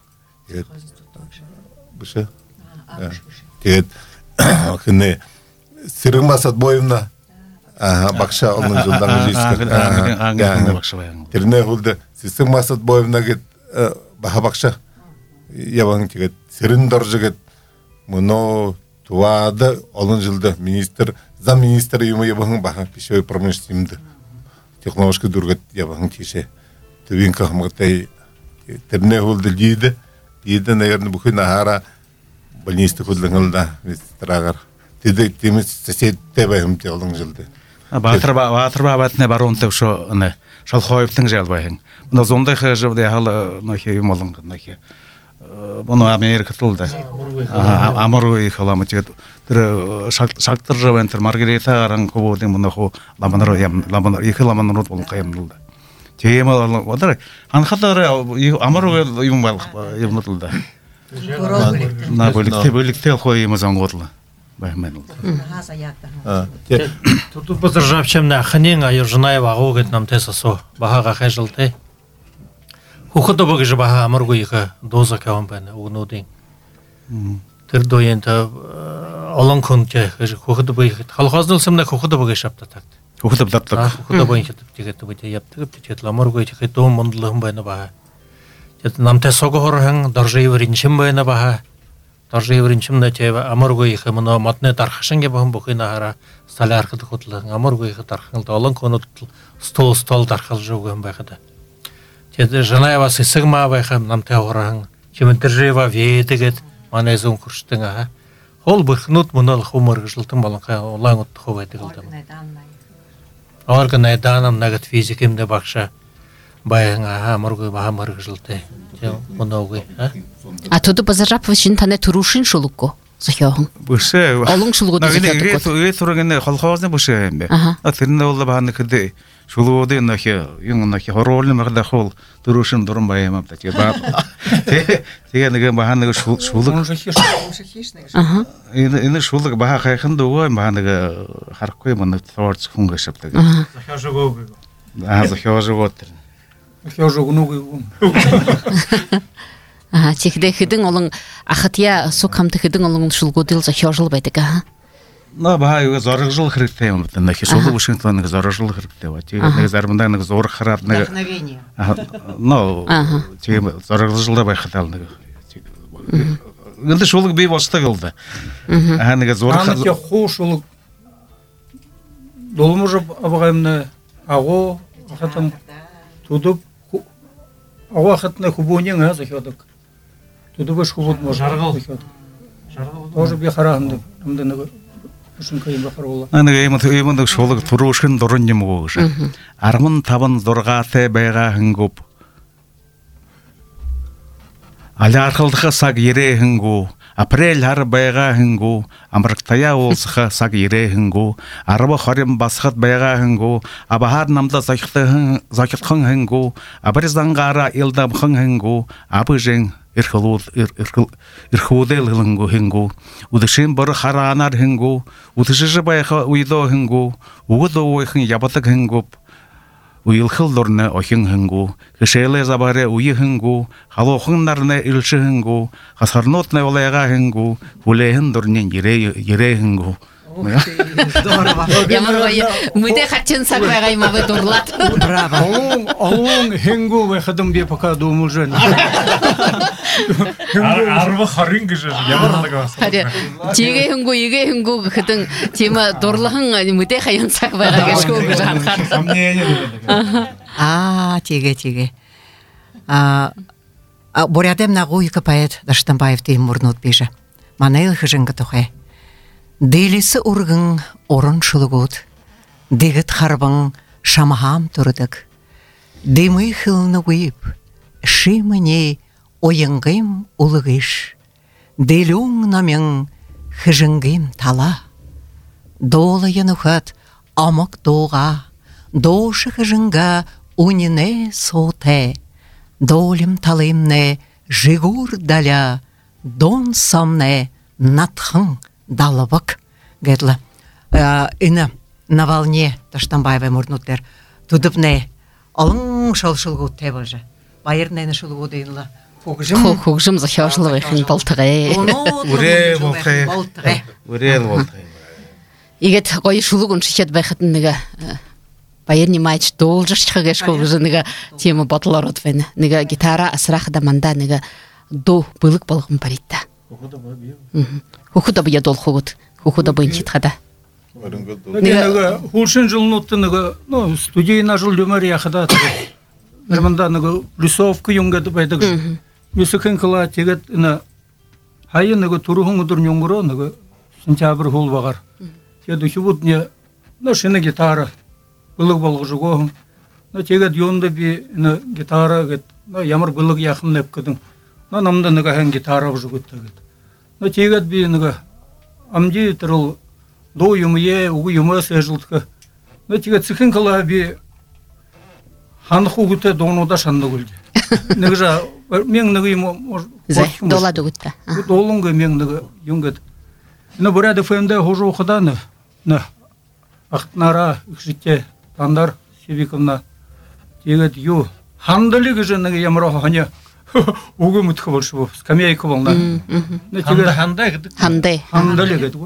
Быше? Тегет хыны Сырыма Садбоевна бакша onun жылдан жийске. Терне hulda Сырыма Садбоевна гет баха бакша ябан тегет сырын доржыгет муно туада onun жылда министр замминистр юма ябан баха пищевой промышленности технологический дургет ябан тише. Төвинка хамгатай терне hulda лиде Иде, наверное, бухой нахара больниста худлыңылда мистрагар. Тиде тимис сосед тебайым телдің жылды. Батырба батне барон тев шо не Шалхоевтың жалбайын. Мына зондай хажыбды халы нахи юмалың нахи. Бұны Америка тылды. Амургу ихаламы тегет. Шактыр жавентер Маргарита аран кубудың мұны ху ламаныр екі ламаныр рот болын қайымдылды. Темалар одар анхатары амару юмбал юмнутулда. На бөлікте қойымыз аңғотлы. Баймен. Тут подержавчем на ханин а Южнаева огет нам тесасо баха хажылты. Хухото богыжы баха амаргу иха доза каван бана угнудин. Тэр доента олон конте хухото богы халхаздылсымна хухото богы шапта такт. Хухото даптак. Хухото богы тегет бите яптыгып тегет амаргу иха дом мондлыгым бана баха. Тет нам тесого хорхан даржы евринчим бана баха. Даржы евринчим да тева амаргу иха мына матне тархашынге бахым бухина хара стали аркады хутлыгын амаргу иха тархалды олон конут стол тархал жогын бахада. Тет Жанаева сысыгма бахам нам те хорхан чементержева ведегет манезун курштың аха. Ол бухнут мынал хумар жылтын баланка олаңут ховайды кылдым. Аргы найданам нагат физикимде бакша баян аха амаргу бахамар жылты. Монаугы, А туду базарапов шин тане турушин шулукко. Захёхын. Буше. Олон шулгу дизетек. Ге тургене колхозны буше эмбе. Атырында олда бааны кыды. Шулуоды нахи, юң нахи хоролны магда хол турушин дурун баямап та теба. Теге бааны шулук. Ага. Ины шулук баха кайхын дугой бааны харкой маны торц хунга шапта. Захожу. Захожу. Захожу гнугу. Ага, техде хидин олон ахатия сукамты хидин олон шулгу дил захёжыл байдаг аха. На баха зоргжул хэрэгтэй юм байна. Нахи шулук Вашингтон нэг зоргжул хэрэгтэй ба. Тэгээ нэг зармандаа нэг зурх хараад нэг Вдохновение. Но тийм зоргжулда байхтал нэг. Гэнэ шулук бий болстой болду. Аа нэг зурх Анке хошулук долмужу абагаймны аго хатам тудуп аго хатны хубунин захёдык. Туду баш хубут может. Жаргал. Тоже бихаранды. Амды нэг шунка им бахарвала. Нэг юм шулук турушин дурын юм гоож. Армын табын зургатай байга хингуп. Алархалдха саг ерэ хингу апрель ар байга хингу амрактая олсха саг ире хингу арба хорим басхат байга хингу абахар намда закхтын хингу абризангара илдам хингу абыжен ирхудел хингу удышин бор харанар хингу удышыжы байга уйдо хингу угдо ойхын ябатык хингу уилхылдорны охин хингу кешеле забаре уи хингу халохыннарны илши хингу хасарнотны олайга хингу улехын дорнен ере хингу Здорово. Мыте хатчен саквайга имабы дурлат. Браво. Алон хенгу выходом бе пока думал же. Арва харин гэж ямарлага. Жиге хингу иге хингу хытын тема дурлахын мыте хаян саквайга гэшгөө гэж ханхар. Тиге. Борядем на гуйка поэт Даштанбаев тем мурнут бежа. Манейл хыжынга тухай. Делесі ургын орын шылығуд, дегіт харбың шамахам тұрдық. Демі хылны өйіп, шиміне ойыңғым улығыш. Делюң намен хыжыңғым тала. Долы янухат амық доға, дошы хыжыңға унине соте. Долім талымне жигур даля, дон самне натхың. Далабак, гедла. Ина на волне Даштанбаева мурнуттер. Тудыпне алың шалшылгут тебажы. Байырнайны шылгу дейнла. Хугжым захяшылы хин балтыгы. Уре болтыгы. Игет гой шулугун шичет байхатыныга. Байырни майч должашчыга гэшкөгжы ныга тема батлар отвен. Ныга гитара асрахда манда ныга до былык балгын паритта. Хухуда бия дол хугут. Хухуда бын хитхада. Нега хулшин жылнутты нега, ну, студийна жыл люмер яхада. Норманда нега плюсовка юнгады байдык. Мюсыкын кыла тегет ина хайы нега турухун удур нюнгуро нега сентябрь хул багар. Теду хибут не, ну, шина гитара. Былык болгы жугоғын. Ну, тегет юнды би гитара гет, ну, ямар былык яхын непкадың. Ну, намда нега хэн гитара жугут тегет. Ну, тегет би нега амди тырыл до юмye угу юма сежылтка. Ну, тегет сыкын кыла би ханху гуте донуда шанды гүлді. Нега жа, мен нега ему Дола дугутта. Долунга мен нега юнгет. Ну, бурады фэмде хожу ухаданы. Ну, ақтнара, икшитте, тандар, себекімна. Тегет ю. Хандали гыжы нега ямыра ханя. Угу мутка больше был, скамейка волна. Ханде. Хандали гэдэг.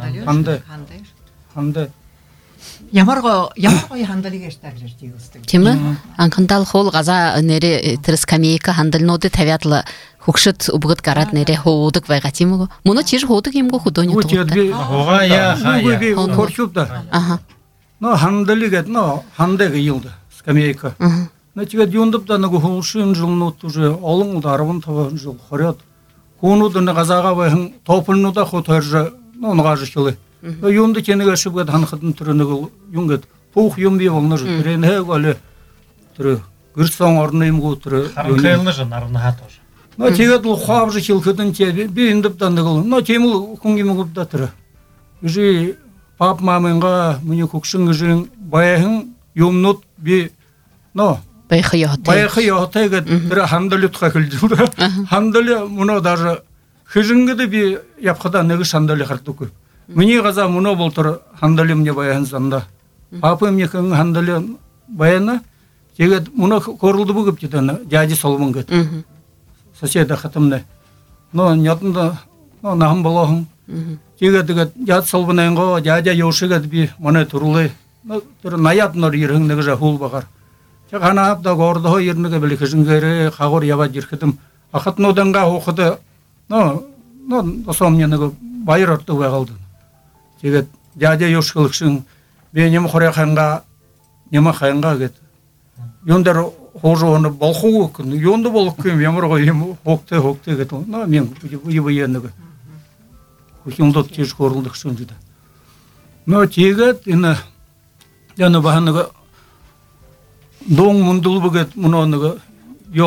Ханде. Ямарго хандали гэштаг жиртигүстэг. Тема анкандал хол газа нере скамейка хандалноды тавятлы хукшыт убгыт гарат нере хоудык байга тимого. Муну чиж хоудык имго худоня тугутта. Ога я корчупта. Ага. Но хандали гэд, но хандега йылды скамейка. Нәтиге дюндып да нәгу хулшын жылнут уже олың дарвын таван жыл хорят. Куну да нәгазаға байхын топылну да хотаржа, ну нәгажы шылы. Юнды кенеге шыбгад ханхытын түрі нәгіл юнгет. Пух юмби волны жы. Түренге галі түрі гүрстан орны имгу түрі. Ханкайлны жын арынаға тоже. Нәтиге дұл хуаб жы хилкытын тебе бейіндіп да нәгіл. Нәтеміл күнгімігіп да түрі. Жы пап мамынға мұне көкшін жын байхын юмнут би, но Байхы яхтайга бір хандали тұқа күлді. Хандали мұны даже хыжыңгыды би япқада нәгі шандали қарту көп. Мне ғаза мұны болтыр хандали мне баян занда. Папы мне кің хандали баяна, тегет мұны көрілді бұгып жетені, дяди солымын кет. Соседа қатымны. Но нятында, нағым балағым. Тегет дяди солбынайынға, дядя еушігет би мұны тұрылы. Наят нұр ерің нәгі жа хул бағар. Чакана апта гордо ернеге били кыжынгере хагор яба жиркетим. Ахатноданга окуды. Но досомненеге байыр орту калды. Тегет дядя ёшкылыкшын бенем хоряканга нема хаянга кет. Йондар хожоны болху күн. Йонды болкым ямырга ем хокте кет. Но мен буйбуйенеге. Күйүндөт тез көрүлдүксүн диде. Но тегет ина яны баханеге Доң мұндыл бұгет мұнанығы yolot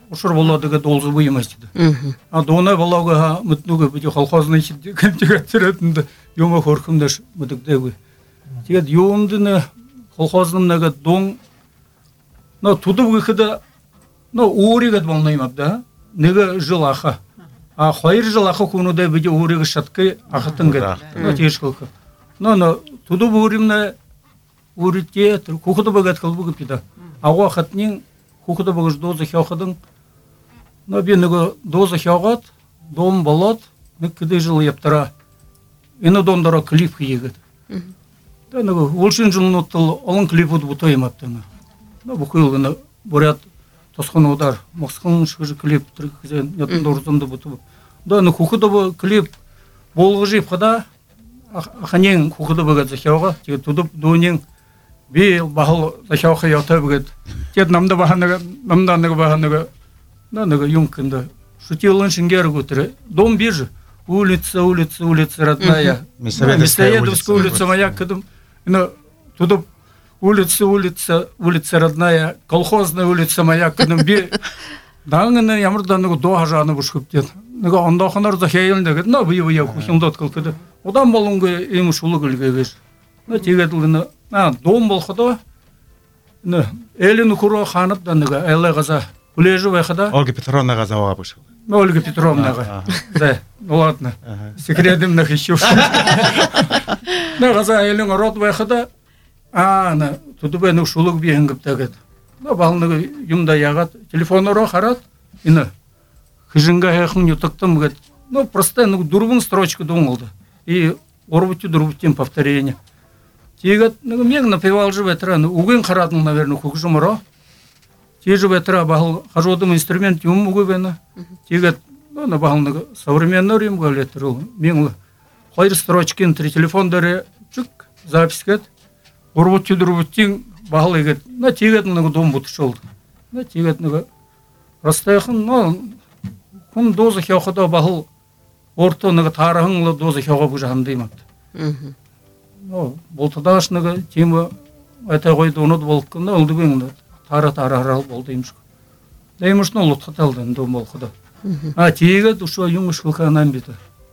ушур болодыга долзу буймас диди. А дона балага мутнуга бу колхозный кемтигеттеретинде юма хоркумдаш мудукдеги. Тигет юумдыны колхознымнага дон но туду выхода но уригат болнаймап да. Неге жылаха. А хайыр жылаха кунуда биде урига шаткы ахатынгат. Но тешкылкы. Но туду буримна урите кухуда багат кылбыгы пида. Ага хатнин кухуда багыш доза хёхадын. Но бенеге доза хёгат, дом болот, некде жыл яптара. Ины дондара клип киегет. Да неге улшин жылын оттыл, алын клипуд бутоймаптыны. Но бухылыны бурят тосқын удар, мақсқын шыжы клип түркізен, ятын дұрзымды бұты. Да, ну кухуда бы клип болғыжи пқада, аханен кухуда бігет захяуға, тегі тудып дуынен бел бағыл захяуға яута бігет. Тет намда бағанығы, да, неге юмкінді. Шутилын шынгер көтірі. Дом бежі, улица, родная. Мясоедовская улица моя, кедім, тудып улица родная, колхозная улица моя, кедім бе, даңыны ямырдан доға жаны бұшқып дед. Ондақынар захайылында кеді, бұйы құшымдат қыл кеді. Одан болыңғы емі шулы кілге кеш. Тегетіліні, дом болқыда, әліні құру қанып да, әлі қаза, үлежі байқыда. Ольга Петровна қаза оға бұшыл. Ольга Петровнаға. Да, ладно. Секретім нахищу. Қаза әлің рот байқыда, туды бәні шулық бейін кіптәгет. Бағылығы юмда яғат, телефоныры қарат, хыжынға яқын ютықтым гет. Просто дұрбын строчка доңылды. И орбутю повторение. Тегет, мен напевал же ветеран, уген қаратын, наверное, хұқжымыра. Теже ветера бағыл қажудым инструмент юм угубена. Тегет, бағылығы современный рим галетірыл. Мен қайыр строчкин три телефондары чүк запись кет. Орбутю бағыл егет. Тегет дом бұтыш олды. Тегет растаяқын, күн дозы хеуқыда бағыл орта тарығыңлы дозы хеуға бұ жағын деймапты. Болтыда ашынығы темі айта қойды ұнады болып күнді ұлды беңді тары арал болды деймішкі. Деймішін ұлы тұталды дом болқыда. Тегет ұшуа юмыш қылқанан беті.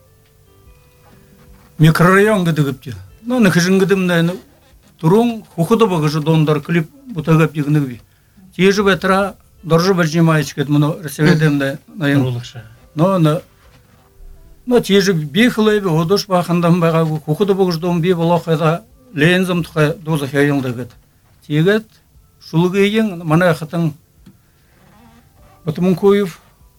Микрорайон гідігіпті. Нөхіжін гідімді тұрың құқыды бағыжы дондар клип бұтағап егінігбі. Тежі бәтіра дұржы бір жемайчкет мұны ресередемді найын. Но тежі бейхілайбі одыш бақындан байға құқыды бұғыждың бей болақайда лензім тұқай дозы хейілді кет. Тегет шулығы ең мана әқытың бұтымын көйіп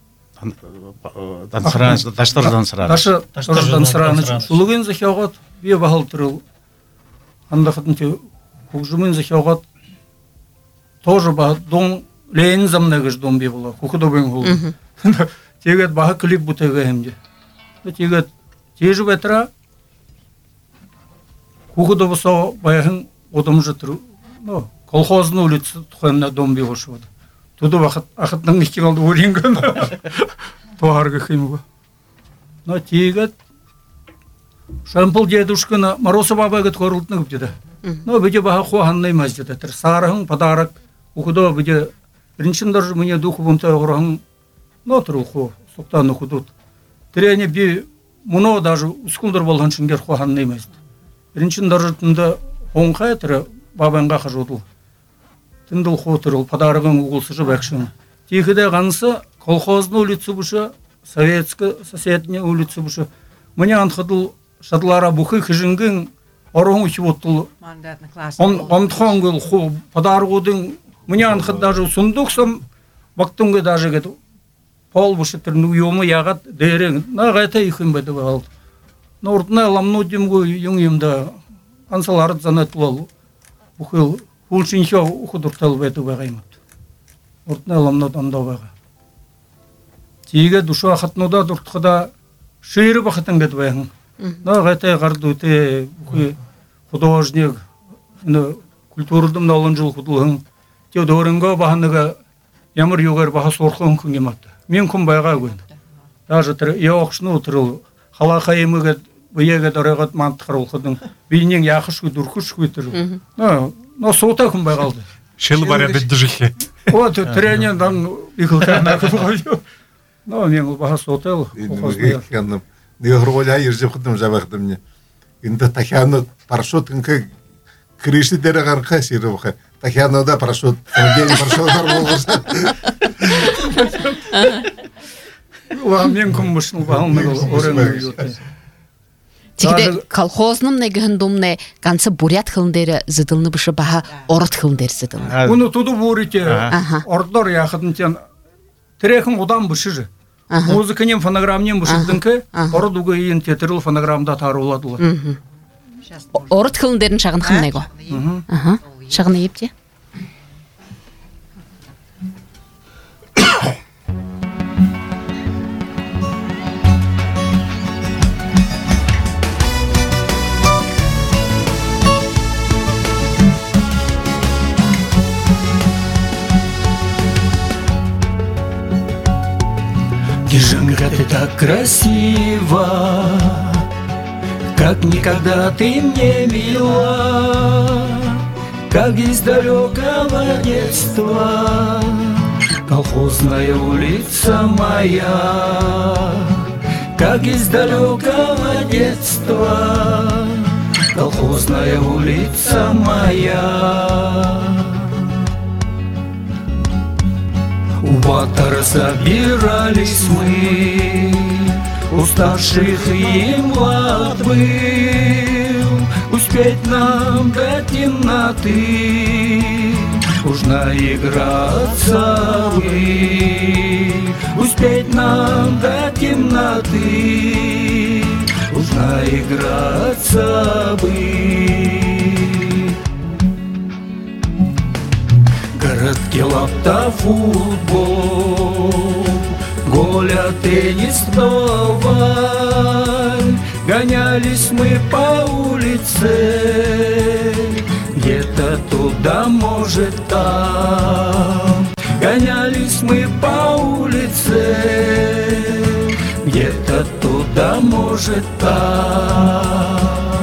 Таштардан сыраныш. Шулығын захеуғат бей бағыл тұрыл. Андақытын те құқжымын захеуғат тоже бағы дон лензімнегі ждон бей бола. Құқыды бен қолы. Тегет бағы клип бұтығы әмде. Тегет тежі бәтіра құқыды бұса баяғын одым жытыру. Колхозны улицы тұқайымна дом бей қошы бады. Туды ақытның ішкен алды өренген. Туғарғы қимығы. Тегет шампыл дедушкіні Маросы бабайгет көрілтіні көп деді. Бөде баға қуағаннаймаз деді. Сарығын подарық. Ұқыда бөде біріншін дұржы мұне дұқы бұмтай ұғырағын. Тұру қу, сұқтаны құдуд. Тірәне бе мұны даже ұскылдыр болған шынгер қуағаннаймаз деді. Біріншін дұржытында оңқай түрі бабайнға қажудыл. Тінділ қотырыл, подарығын ұғылсыжы бәкшін. Текіде ғанысы колхозны улицы бұшы, советскі соседне улицы бұшы. Мне анқыдыл шадлара бұқы қыжыңгін орын үші боттыл. Омтхон гүл қу подарығудың мне анқыд даже сұндықсым бақтыңғы даже кету. Пол бұшы түрін ұйымы яғат дәрің. Ғайта үйхін бәді бағалды. Ортына ламну демгі юңымда ансалары занат болу. Бұқыл ұлшынша ұқыдыртал бәді бағаймады. Ортына ламну данда баға. Тиге душу ақытнуда дұртқыда шиыры бақытын бәді бағын. Ғайта ғарды өте художник, культурдым налын жыл құдылығын. Теуді орынға бағыныға ямыр юғар баға сорқын күн ематты. Мен күн байға көйді. Даже еуақшыны отырыл. Хала қайымыға бұйеге дұрағат мантықар олқыдың. Бейінен яқыш көй, дұрқыш көй тұрыл. Соғыта күн байғалды. Шелі бар әбетті жүхе. Вот тренер там ихылтана кылгой. Ну, мен ул баһа сотел. Неге хурголя иржеп худым жабахтым не. Инде тахяны парашют кынка кришти дере гарка сирбаха. Тахяныда парашют, ден парашюттар болгоса. Ва мен куммушнул баалны орен. Тигде колхозным негэн думне ганцы бурят хылындары зыдылны бышы баха орот хылындары зыдылны. Уну туду бурите. Ордор яхадын тен трехын удан бышыжы. Музыканем фонограммнем бышыдынкы ордуга ийин тетерил фонограммда таруладылар. Орот хылындарын шагын хымнего. Шагын епте. Ежинка, ты так красива, как никогда ты мне мила, как из далекого детства колхозная улица моя, как из далекого детства колхозная улица моя. У Батора собирались мы, у старших и млад был, успеть нам до темноты, уж наиграться бы, успеть нам до темноты, уж наиграться бы. Городки лапта футбол, голя теннис давай. Гонялись мы по улице, где-то туда, может там. Гонялись мы по улице, где-то туда, может там.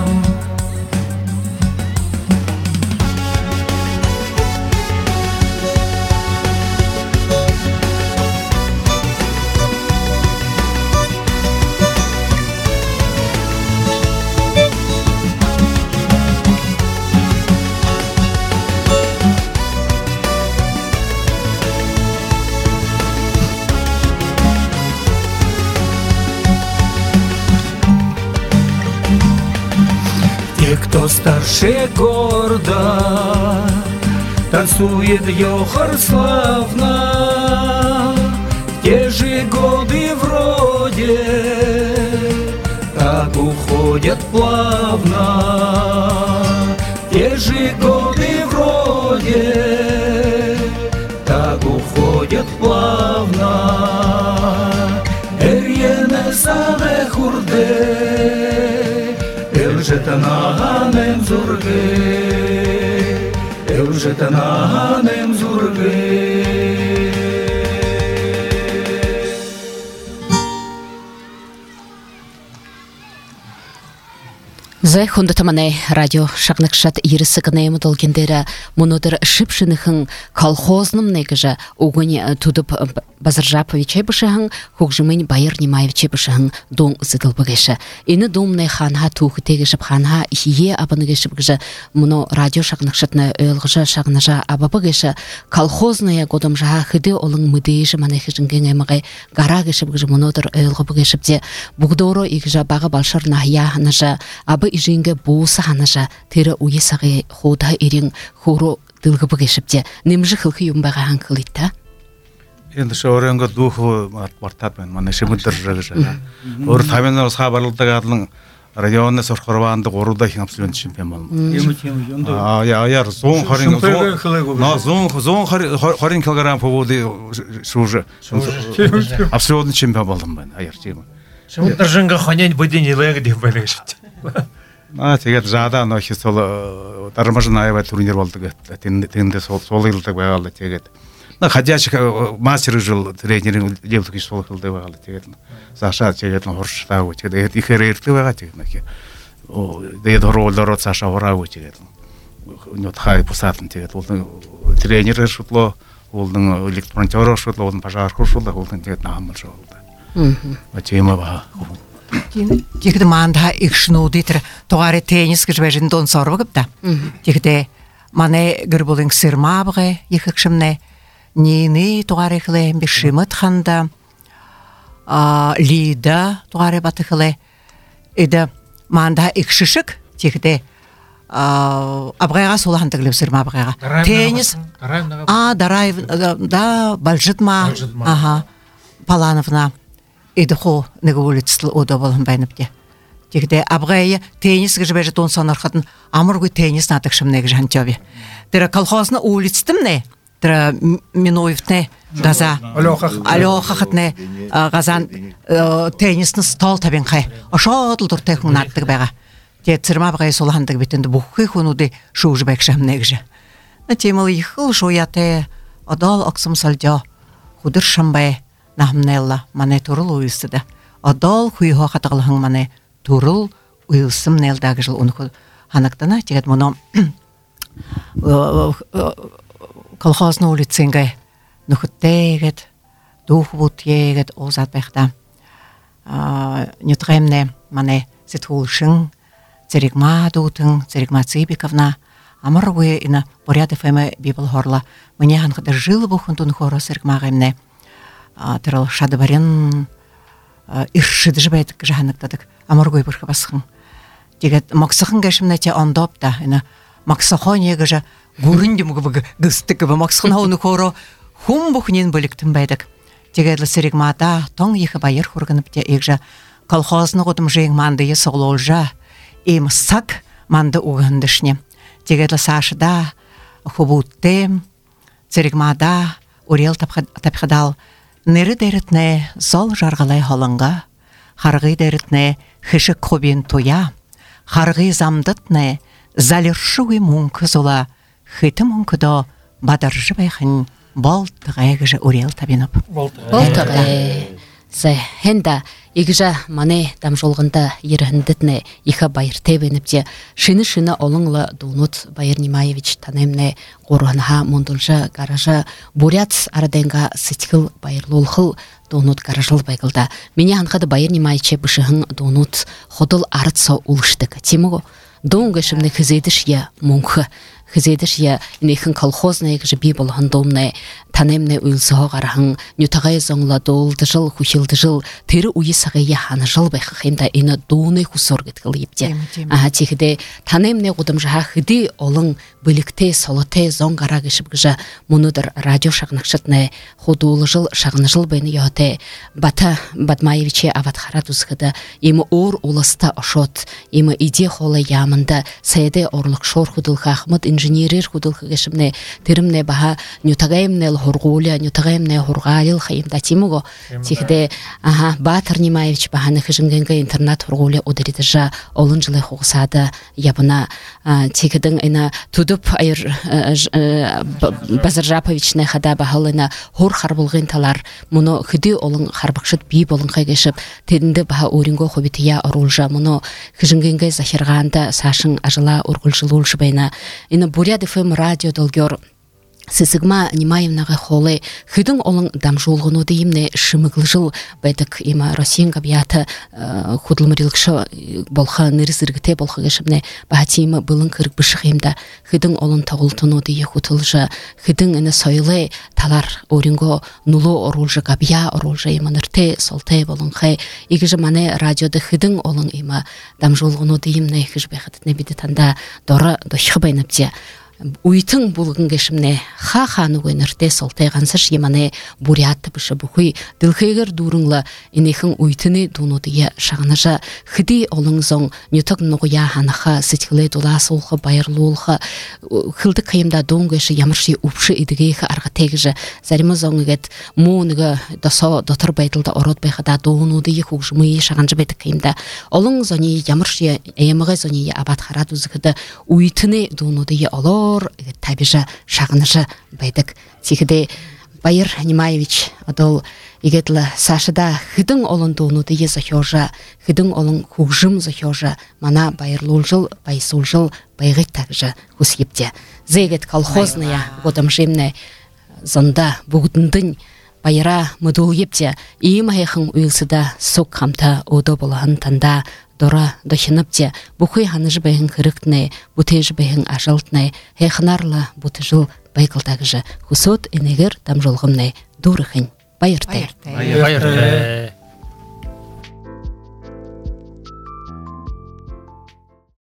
Кто старше гордо танцует ёхор славно, те же годы вроде так уходят плавно, те же годы вроде так уходят плавно. Эрьене саме хурде Elжетанаганем зурге, Elжетанаганем зурге. Зай хундатамане радио шагнакшат ирисыгыне мудалгендера мунодыр шипшыныхын колхозным негежа угони тудып Базаржаповиче бышыхын хукжымын Байыр Немаевиче бышыхын дон зыдылбыгеша. Ины домне ханха тухы тегешіп ханха ихие абыныгешіп гежа муно радио шагнакшатна өлгыжа шагнажа абабыгеша колхозная годымжа хыды олың мыдейші манехижінгене мағай гара гешіп гежа мунодыр өлгыбыгешіп де бугдоро игжа бағы балшар нахия ханажа абы ижинге буысы ханажа тері уесағы хода ерен хору дылгыбыгешіп де немжі хылхы юмбаға ханкылитта. Енді шоуренге духу бартатмен мана шимуддыр жагыша. Ор таменнар сабарлыктагадын районна сорхорванды оруда хинапсылын чемпион болмун. Аяр зон харин килограмм поводы шуже. Абсолютно чемпион болдым мен аяр чемпион. Шимуддыр жынга ханен будени лэг деп байлышты. Тэгээд жада нохи сол дармажнаева турнир болду. Тенде сол жылдык байгалды тэгээд. Ходячих мастер жил тренерин девки сол кылды багалы тэгээд Саша тэгээд хорштау тэгээд ихэр эртэ байгаа тэгээд нахи о тэгээд ролдороо Саша ораа тэгээд нот хай посатын тэгээд ол тренер шутло олдың электрон теория олдың пожар кушулда олдың тет намыл жолда. Тема ба. Тигде манда икшну дитер тогаре теннис гжвежин дон сорвагда. Тигде мане гырбулын сырмабыгы ихкшимне нини тогаре хле бишимат ханда лида тогаре батхле иде манда икшишик тигде абгайга сулахантыглып сырмабыгыга теннис дарай да балжитма ага Палановна идхо неговолицл одоболын байныпте. Тигде абгайя теннис гжбежет он сонархатын амургу теннис натыкшымне гжантёбе. Тера колхозны улицтымне, тера Миноевне газа алёхахатне газан теннисны стол табинхай. Ошодл туртехун наттык бага. Те цирмабгай солахантык битенде бухы хунуды шужбекшамне гже. На темал ихыл шояте адал аксым салдя худыр шамбай нахмнелла мане турул уйсыда. Адал хуйха хатагылхың мане турул уйсым нелдагы жыл унху ханактана тегет моно колхозны улицинге нухуттегет духвут егет озат бехта нютремне мане сетхулшың церигма дутың церигма цибиковна амаргуе ина поряд феме библ хорла мне ханхада жил бухунтун хоро церигмагаймне Тэрэл шадбарен иршиджбайт гжаханактадык амаргой бирхе басхын. Тегет максахын гашымна те ондопта, ина максахоне гжа гурындым гыстык ба максахын хауны хоро хум бухнин бөліктім байдык. Тегетлі сиригмада тоң ехі байыр хурганып те егжа колхозны годым жең мандыйы соглолжа им сак манды угандышне. Тегетлі сашыда хубуттем сиригмада урел тапхадал Нері дәрітне зол жарғалай халынға, харғы дәрітне хіші қобен тоя, харғы замдытне залершуы мұңкі зола, хеті мұңкыда бадаржы байхын болтығайғы жа урел табинып. Болтығай. Хенда игжа мане дамжолғында еріхіндітне иха байыр тебеніпте шыны олыңлы Дунут Байыр Нимаевич танемне қорғанға мұндылжа гаража бурят араденға сытқыл байырлулхыл Дунут гаражыл байгылда. Мене анқады Байыр Нимаевиче бішіғын Дунут ходыл арытса улыштық. Теміғо, доңғы шымны хызедіш я мұңқы. Хызедіш я инейхін колхозны егжі бей болған домны танемне уйлсыға қарағын нютағай зоңла долды жыл, хухилды жыл, тері уй сағайя ханы жыл байқықында ені доны хусор кеткіл епте. Тегіде танемне құдым жаға хыды олың білікте, солыте зоң қара кешіп кіжі мұныдыр радио шағынақшытны худулы жыл, шағыны жыл бәйні яғыте Бата Батмаевиче аватхара тұзғыды, емі ор улысты ашот, емі иде холы ямында сайды орлық шор худылға Ахмад инженерер худылға кешімне терімне баға нютағайымне хургуля, нютағайымне хургалил хайымда тимуго. Тихде Батыр Нимаевич бағаны хыжынгенге интернат хургуля удыридыжа олын жылы хуғысады ябына. Тихдің ина тудып айыр Базар Жаповичне хада бағалына хур харбылғын талар мұны хыды олын харбақшыт бей болын қайгешіп терінді баға өрінгі хобития орулжа мұны хыжынгенге захирғанда сашын ажыла ургул жылул жыбайна. Ина буряд FM радио долгер Сысыгма Нимаевнаға холы хыдың олың дамжулғыну дейімне шымыглы жыл байдық има Росиян габията худылмырылықшы болға нырызыргіте болға кешімне бағатиымы бұлын кірік бішіқ емді хыдың олың тағылтыну дейі хутылжы хыдың іні сойлы талар оринго нулу орулжы габия орулжы има нырте солте болың қай егіжі мане радиоды хыдың олың има дамжулғыну дейімне хыж бәхітіне биді танда доры дойхы байнапте Уйтың булгын кешімне ха-хану гөнірте солтайғансыш емане бурятты бұшы бұхый дылхайгар дұрыңла инейхің уйтыны дунудыя шағынажа хыды олың зоң нютық нұғыя ханыға сетхілі дуласы олғы байырлуылға хылды қайымда доң кеші ямыршы ұпшы идігейхі арғы тегіжі зарымы зоңығет мұныға досо дотыр байтылда ород байқыда дунудыя хуғжымы шағанжы бәді қайымда олың зоңы ямыршы әйеміғі зоңы абат харад ұзықыды уйтыны дунудыя олы табижа шағыныжы байдық. Тихіде Байыр Нимаевич адол егетлі сашыда хыдың олын доонуды е захёжа, хыдың олын хуғжым захёжа, мана байырлул жыл, байсул жыл, байгыт такжа хусепте. Зегет колхозная годом жемне занда бүгдіндін байра мұдул епте ие маяхын уйлсыда соқ қамта одо болған танда дора дохинапте бухой ханыжы бәйін кіріктіне, бұтейжы бәйін ажалтіне, хейхынарлы бұты жыл байқылтағыжы хусот энегер там жолғымне дурыхын байырты. Байырты.